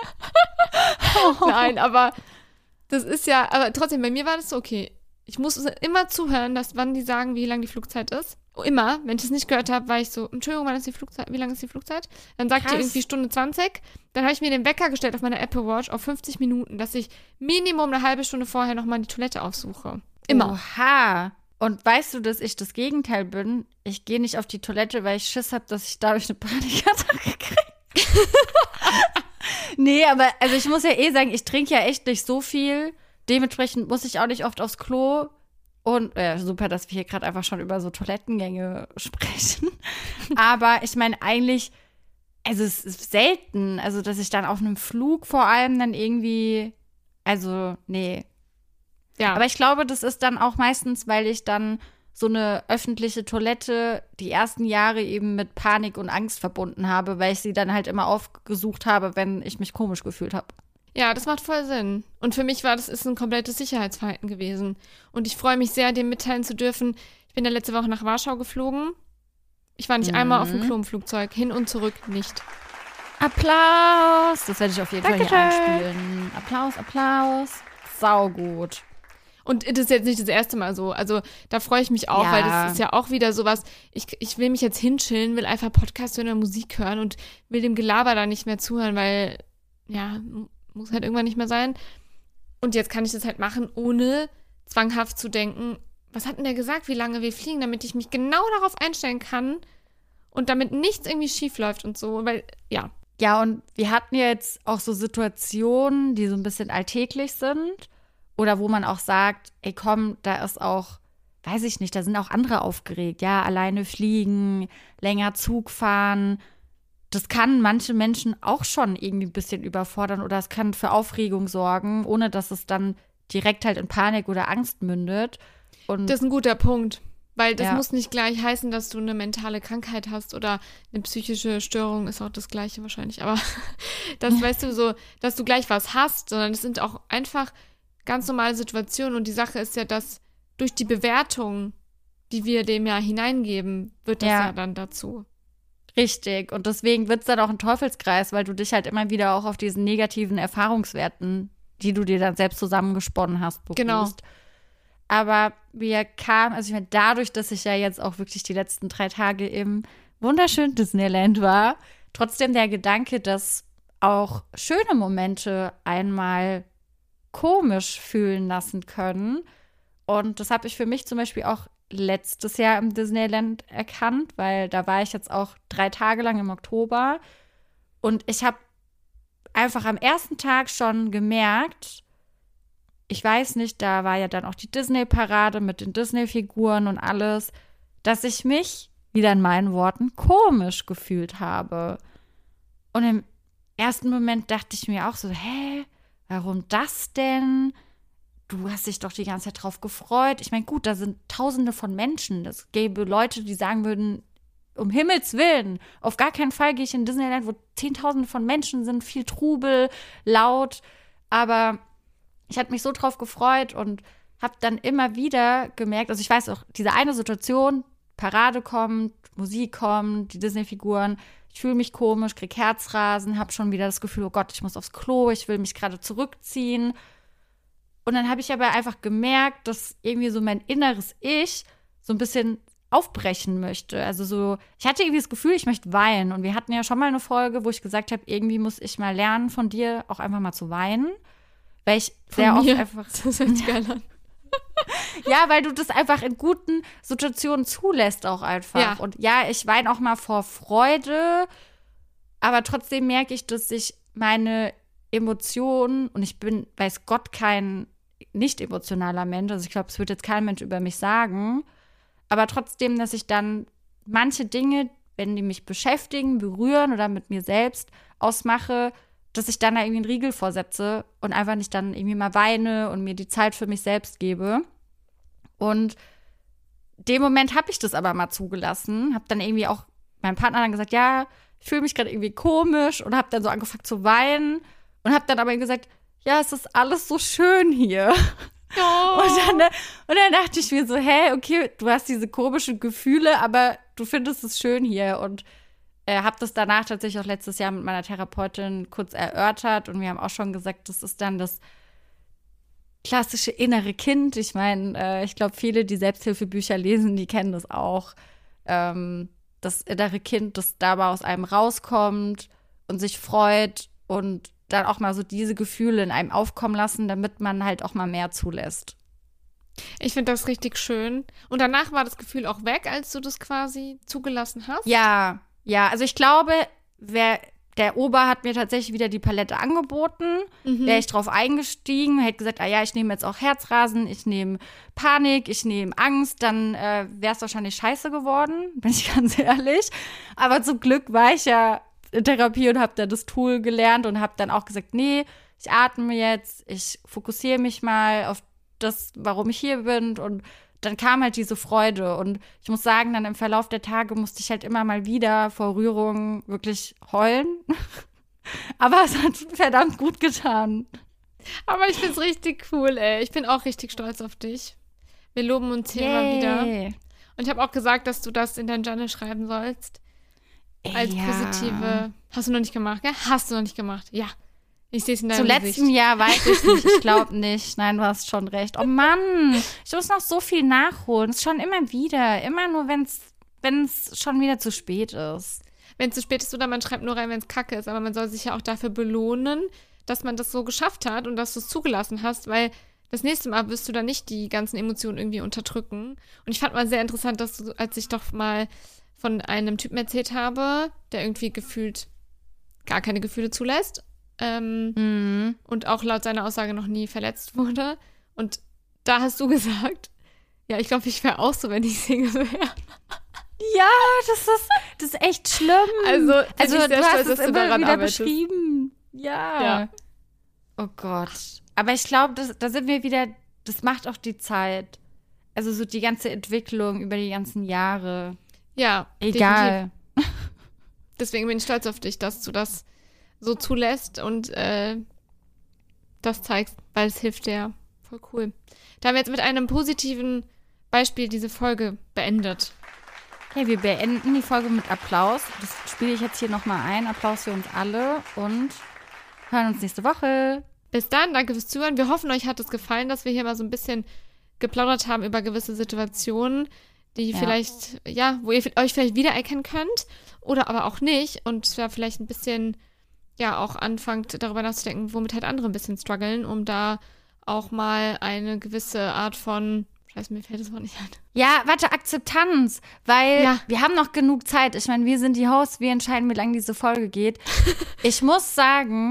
Nein, aber das ist ja, aber trotzdem, bei mir war das so, okay, ich muss immer zuhören, wann die sagen, wie lang die Flugzeit ist. Immer, wenn ich es nicht gehört habe, war ich so, Entschuldigung, wie lang ist die Flugzeit? Dann sagt die irgendwie Stunde 20. Dann habe ich mir den Wecker gestellt auf meiner Apple Watch auf 50 Minuten, dass ich Minimum eine halbe Stunde vorher nochmal die Toilette aufsuche. Immer. Oha. Und weißt du, dass ich das Gegenteil bin? Ich gehe nicht auf die Toilette, weil ich Schiss habe, dass ich dadurch eine Panikattacke kriege. Nee, aber also ich muss ja sagen, ich trinke ja echt nicht so viel. Dementsprechend muss ich auch nicht oft aufs Klo. Und super, dass wir hier gerade einfach schon über so Toilettengänge sprechen. Aber ich meine eigentlich, also es ist selten, also dass ich dann auf einem Flug vor allem dann irgendwie, also nee. Ja. Aber ich glaube, das ist dann auch meistens, weil ich dann so eine öffentliche Toilette die ersten Jahre eben mit Panik und Angst verbunden habe, weil ich sie dann halt immer aufgesucht habe, wenn ich mich komisch gefühlt habe. Ja, das macht voll Sinn. Und für mich ist ein komplettes Sicherheitsverhalten gewesen. Und ich freue mich sehr, dir mitteilen zu dürfen. Ich bin ja letzte Woche nach Warschau geflogen. Ich war nicht einmal auf dem Klo im Flugzeug. Hin und zurück nicht. Applaus! Das werde ich auf jeden Fall hier Dankeschön. einspielen. Applaus, Applaus. Saugut. Und das ist jetzt nicht das erste Mal so. Also da freue ich mich auch, Ja. weil das ist ja auch wieder sowas, ich will mich jetzt hinchillen, will einfach Podcast hören oder Musik hören und will dem Gelaber da nicht mehr zuhören, weil, ja, muss halt irgendwann nicht mehr sein. Und jetzt kann ich das halt machen, ohne zwanghaft zu denken, was hat denn der gesagt, wie lange wir fliegen, damit ich mich genau darauf einstellen kann und damit nichts irgendwie schief läuft und so, weil, ja. Ja, und wir hatten jetzt auch so Situationen, die so ein bisschen alltäglich sind oder wo man auch sagt, ey komm, da ist auch, weiß ich nicht, da sind auch andere aufgeregt, ja, alleine fliegen, länger Zug fahren. Das kann manche Menschen auch schon irgendwie ein bisschen überfordern oder es kann für Aufregung sorgen, ohne dass es dann direkt halt in Panik oder Angst mündet. Und Das ist ein guter Punkt, weil das Ja. muss nicht gleich heißen, dass du eine mentale Krankheit hast oder eine psychische Störung ist auch das Gleiche wahrscheinlich, aber das weißt du so, dass du gleich was hast, sondern es sind auch einfach ganz normale Situationen und die Sache ist ja, dass durch die Bewertung, die wir dem ja hineingeben, wird das Ja. ja dann dazu. Richtig. Und deswegen wird es dann auch ein Teufelskreis, weil du dich halt immer wieder auch auf diesen negativen Erfahrungswerten, die du dir dann selbst zusammengesponnen hast, beruhst. Genau. Aber wir kamen, also ich meine, dadurch, dass ich ja jetzt auch wirklich die letzten 3 Tage im wunderschönen Disneyland war, trotzdem der Gedanke, dass auch schöne Momente einmal komisch fühlen lassen können. Und das habe ich für mich zum Beispiel auch letztes Jahr im Disneyland erkannt, weil da war ich jetzt auch 3 Tage lang im Oktober und ich habe einfach am ersten Tag schon gemerkt, ich weiß nicht, da war ja dann auch die Disney-Parade mit den Disney-Figuren und alles, dass ich mich, wieder in meinen Worten, komisch gefühlt habe. Und im ersten Moment dachte ich mir auch so, warum das denn? Du hast dich doch die ganze Zeit drauf gefreut. Ich meine, gut, da sind Tausende von Menschen. Es gäbe Leute, die sagen würden, um Himmels Willen, auf gar keinen Fall gehe ich in Disneyland, wo Zehntausende von Menschen sind, viel Trubel, laut. Aber ich hatte mich so drauf gefreut und habe dann immer wieder gemerkt, also ich weiß auch, diese eine Situation, Parade kommt, Musik kommt, die Disney-Figuren, ich fühle mich komisch, krieg Herzrasen, habe schon wieder das Gefühl, oh Gott, ich muss aufs Klo, ich will mich gerade zurückziehen. Und dann habe ich aber einfach gemerkt, dass irgendwie so mein inneres Ich so ein bisschen aufbrechen möchte. Also so, ich hatte irgendwie das Gefühl, ich möchte weinen. Und wir hatten ja schon mal eine Folge, wo ich gesagt habe, irgendwie muss ich mal lernen, von dir auch einfach mal zu weinen. Weil ich sehr oft einfach. Das hört sich geil an. Ja, weil du das einfach in guten Situationen zulässt auch einfach. Ja. Und ja, ich weine auch mal vor Freude, aber trotzdem merke ich, dass ich meine Emotionen, und ich bin, weiß Gott, kein nicht emotionaler Mensch, also ich glaube, es wird jetzt kein Mensch über mich sagen, aber trotzdem, dass ich dann manche Dinge, wenn die mich beschäftigen, berühren oder mit mir selbst ausmache, dass ich dann da irgendwie einen Riegel vorsetze und einfach nicht dann irgendwie mal weine und mir die Zeit für mich selbst gebe. Und dem Moment habe ich das aber mal zugelassen, habe dann irgendwie auch meinem Partner dann gesagt, ja, ich fühle mich gerade irgendwie komisch und habe dann so angefangen zu weinen und habe dann aber gesagt, ja, es ist alles so schön hier. Oh. Und dann dachte ich mir so, okay, du hast diese komischen Gefühle, aber du findest es schön hier. Und habe das danach tatsächlich auch letztes Jahr mit meiner Therapeutin kurz erörtert. Und wir haben auch schon gesagt, das ist dann das klassische innere Kind. Ich meine, ich glaube, viele, die Selbsthilfebücher lesen, die kennen das auch. Das innere Kind, das dabei aus einem rauskommt und sich freut und dann auch mal so diese Gefühle in einem aufkommen lassen, damit man halt auch mal mehr zulässt. Ich finde das richtig schön. Und danach war das Gefühl auch weg, als du das quasi zugelassen hast? Ja, also ich glaube, der Ober hat mir tatsächlich wieder die Palette angeboten, wäre ich drauf eingestiegen, hätte gesagt, ja, ich nehme jetzt auch Herzrasen, ich nehme Panik, ich nehme Angst, dann wäre es wahrscheinlich scheiße geworden, bin ich ganz ehrlich. Aber zum Glück war ich ja in Therapie und habe da das Tool gelernt und habe dann auch gesagt, nee, ich atme jetzt, ich fokussiere mich mal auf das, warum ich hier bin, und dann kam halt diese Freude und ich muss sagen, dann im Verlauf der Tage musste ich halt immer mal wieder vor Rührung wirklich heulen, aber es hat verdammt gut getan. Aber ich find's richtig cool, ey. Ich bin auch richtig stolz auf dich. Wir loben uns hier mal wieder. Und ich habe auch gesagt, dass du das in dein Journal schreiben sollst. Als positive. Hast du noch nicht gemacht, gell? Hast du noch nicht gemacht. Ja. Ich sehe es in deinem Gesicht. Zu letztem Jahr weiß ich nicht. Ich glaube nicht. Nein, du hast schon recht. Oh Mann, ich muss noch so viel nachholen. Es ist schon immer wieder. Immer nur, wenn es schon wieder zu spät ist. Wenn es zu spät ist, oder man schreibt nur rein, wenn es kacke ist. Aber man soll sich ja auch dafür belohnen, dass man das so geschafft hat und dass du es zugelassen hast, weil das nächste Mal wirst du dann nicht die ganzen Emotionen irgendwie unterdrücken. Und ich fand mal sehr interessant, dass du, als ich doch mal von einem Typen erzählt habe, der irgendwie gefühlt gar keine Gefühle zulässt und auch laut seiner Aussage noch nie verletzt wurde. Und da hast du gesagt, ja, ich glaube, ich wäre auch so, wenn ich Single wäre. Ja, das ist echt schlimm. Also du stolz, hast es dass du immer daran wieder arbeitest. beschrieben. Ja. Oh Gott. Aber ich glaube, da sind wir wieder, das macht auch die Zeit. Also so die ganze Entwicklung über die ganzen Jahre. Ja, egal. Definitiv. Deswegen bin ich stolz auf dich, dass du das so zulässt und das zeigst, weil es hilft dir. Voll cool. Da haben wir jetzt mit einem positiven Beispiel diese Folge beendet. Okay, wir beenden die Folge mit Applaus. Das spiele ich jetzt hier nochmal ein. Applaus für uns alle und hören uns nächste Woche. Bis dann, danke fürs Zuhören. Wir hoffen, euch hat es gefallen, dass wir hier mal so ein bisschen geplaudert haben über gewisse Situationen, die vielleicht, wo ihr euch vielleicht wiedererkennen könnt oder aber auch nicht und ja, vielleicht ein bisschen, auch anfangt darüber nachzudenken, womit halt andere ein bisschen strugglen, um da auch mal eine gewisse Art von, scheiße, mir fällt das Wort nicht ein. Ja, warte, Akzeptanz, weil wir haben noch genug Zeit. Ich meine, wir sind die Hosts, wir entscheiden, wie lange diese Folge geht. Ich muss sagen,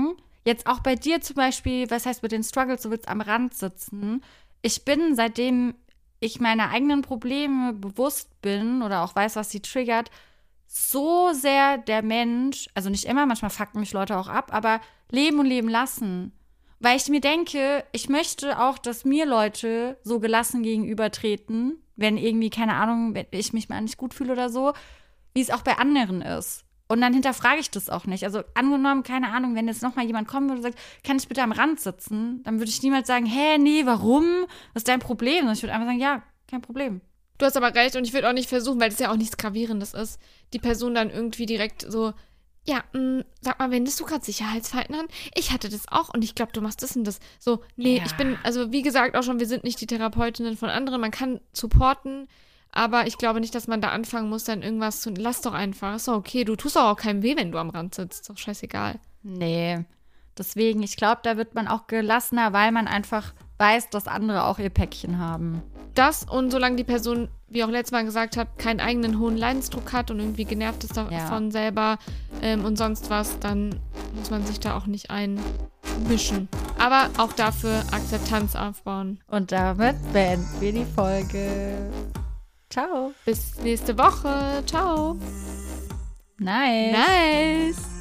jetzt auch bei dir zum Beispiel, was heißt mit den Struggles, du willst am Rand sitzen. Ich bin, seitdem ich meine eigenen Probleme bewusst bin oder auch weiß, was sie triggert, so sehr der Mensch, also nicht immer, manchmal fucken mich Leute auch ab, aber leben und leben lassen. Weil ich mir denke, ich möchte auch, dass mir Leute so gelassen gegenübertreten, wenn irgendwie, keine Ahnung, wenn ich mich mal nicht gut fühle oder so, wie es auch bei anderen ist. Und dann hinterfrage ich das auch nicht. Also angenommen, keine Ahnung, wenn jetzt nochmal jemand kommen würde und sagt, kann ich bitte am Rand sitzen? Dann würde ich niemals sagen, hä, nee, warum? Was ist dein Problem? Und ich würde einfach sagen, ja, kein Problem. Du hast aber recht und ich würde auch nicht versuchen, weil das ja auch nichts Gravierendes ist, die Person dann irgendwie direkt so, ja, sag mal, wendest du gerade Sicherheitsverhalten an? Ich hatte das auch und ich glaube, du machst das und das. So, nee, Ja. ich bin, also wie gesagt auch schon, wir sind nicht die Therapeutinnen von anderen, man kann supporten, aber ich glaube nicht, dass man da anfangen muss, dann irgendwas zu, lass doch einfach, ist doch okay, du tust doch auch keinem weh, wenn du am Rand sitzt, ist doch scheißegal. Nee. Deswegen, ich glaube, da wird man auch gelassener, weil man einfach weiß, dass andere auch ihr Päckchen haben. Das und solange die Person, wie auch letztes Mal gesagt hat, keinen eigenen hohen Leidensdruck hat und irgendwie genervt ist davon selber und sonst was, dann muss man sich da auch nicht einmischen. Aber auch dafür Akzeptanz aufbauen. Und damit beenden wir die Folge. Ciao. Bis nächste Woche. Ciao. Nice. Nice.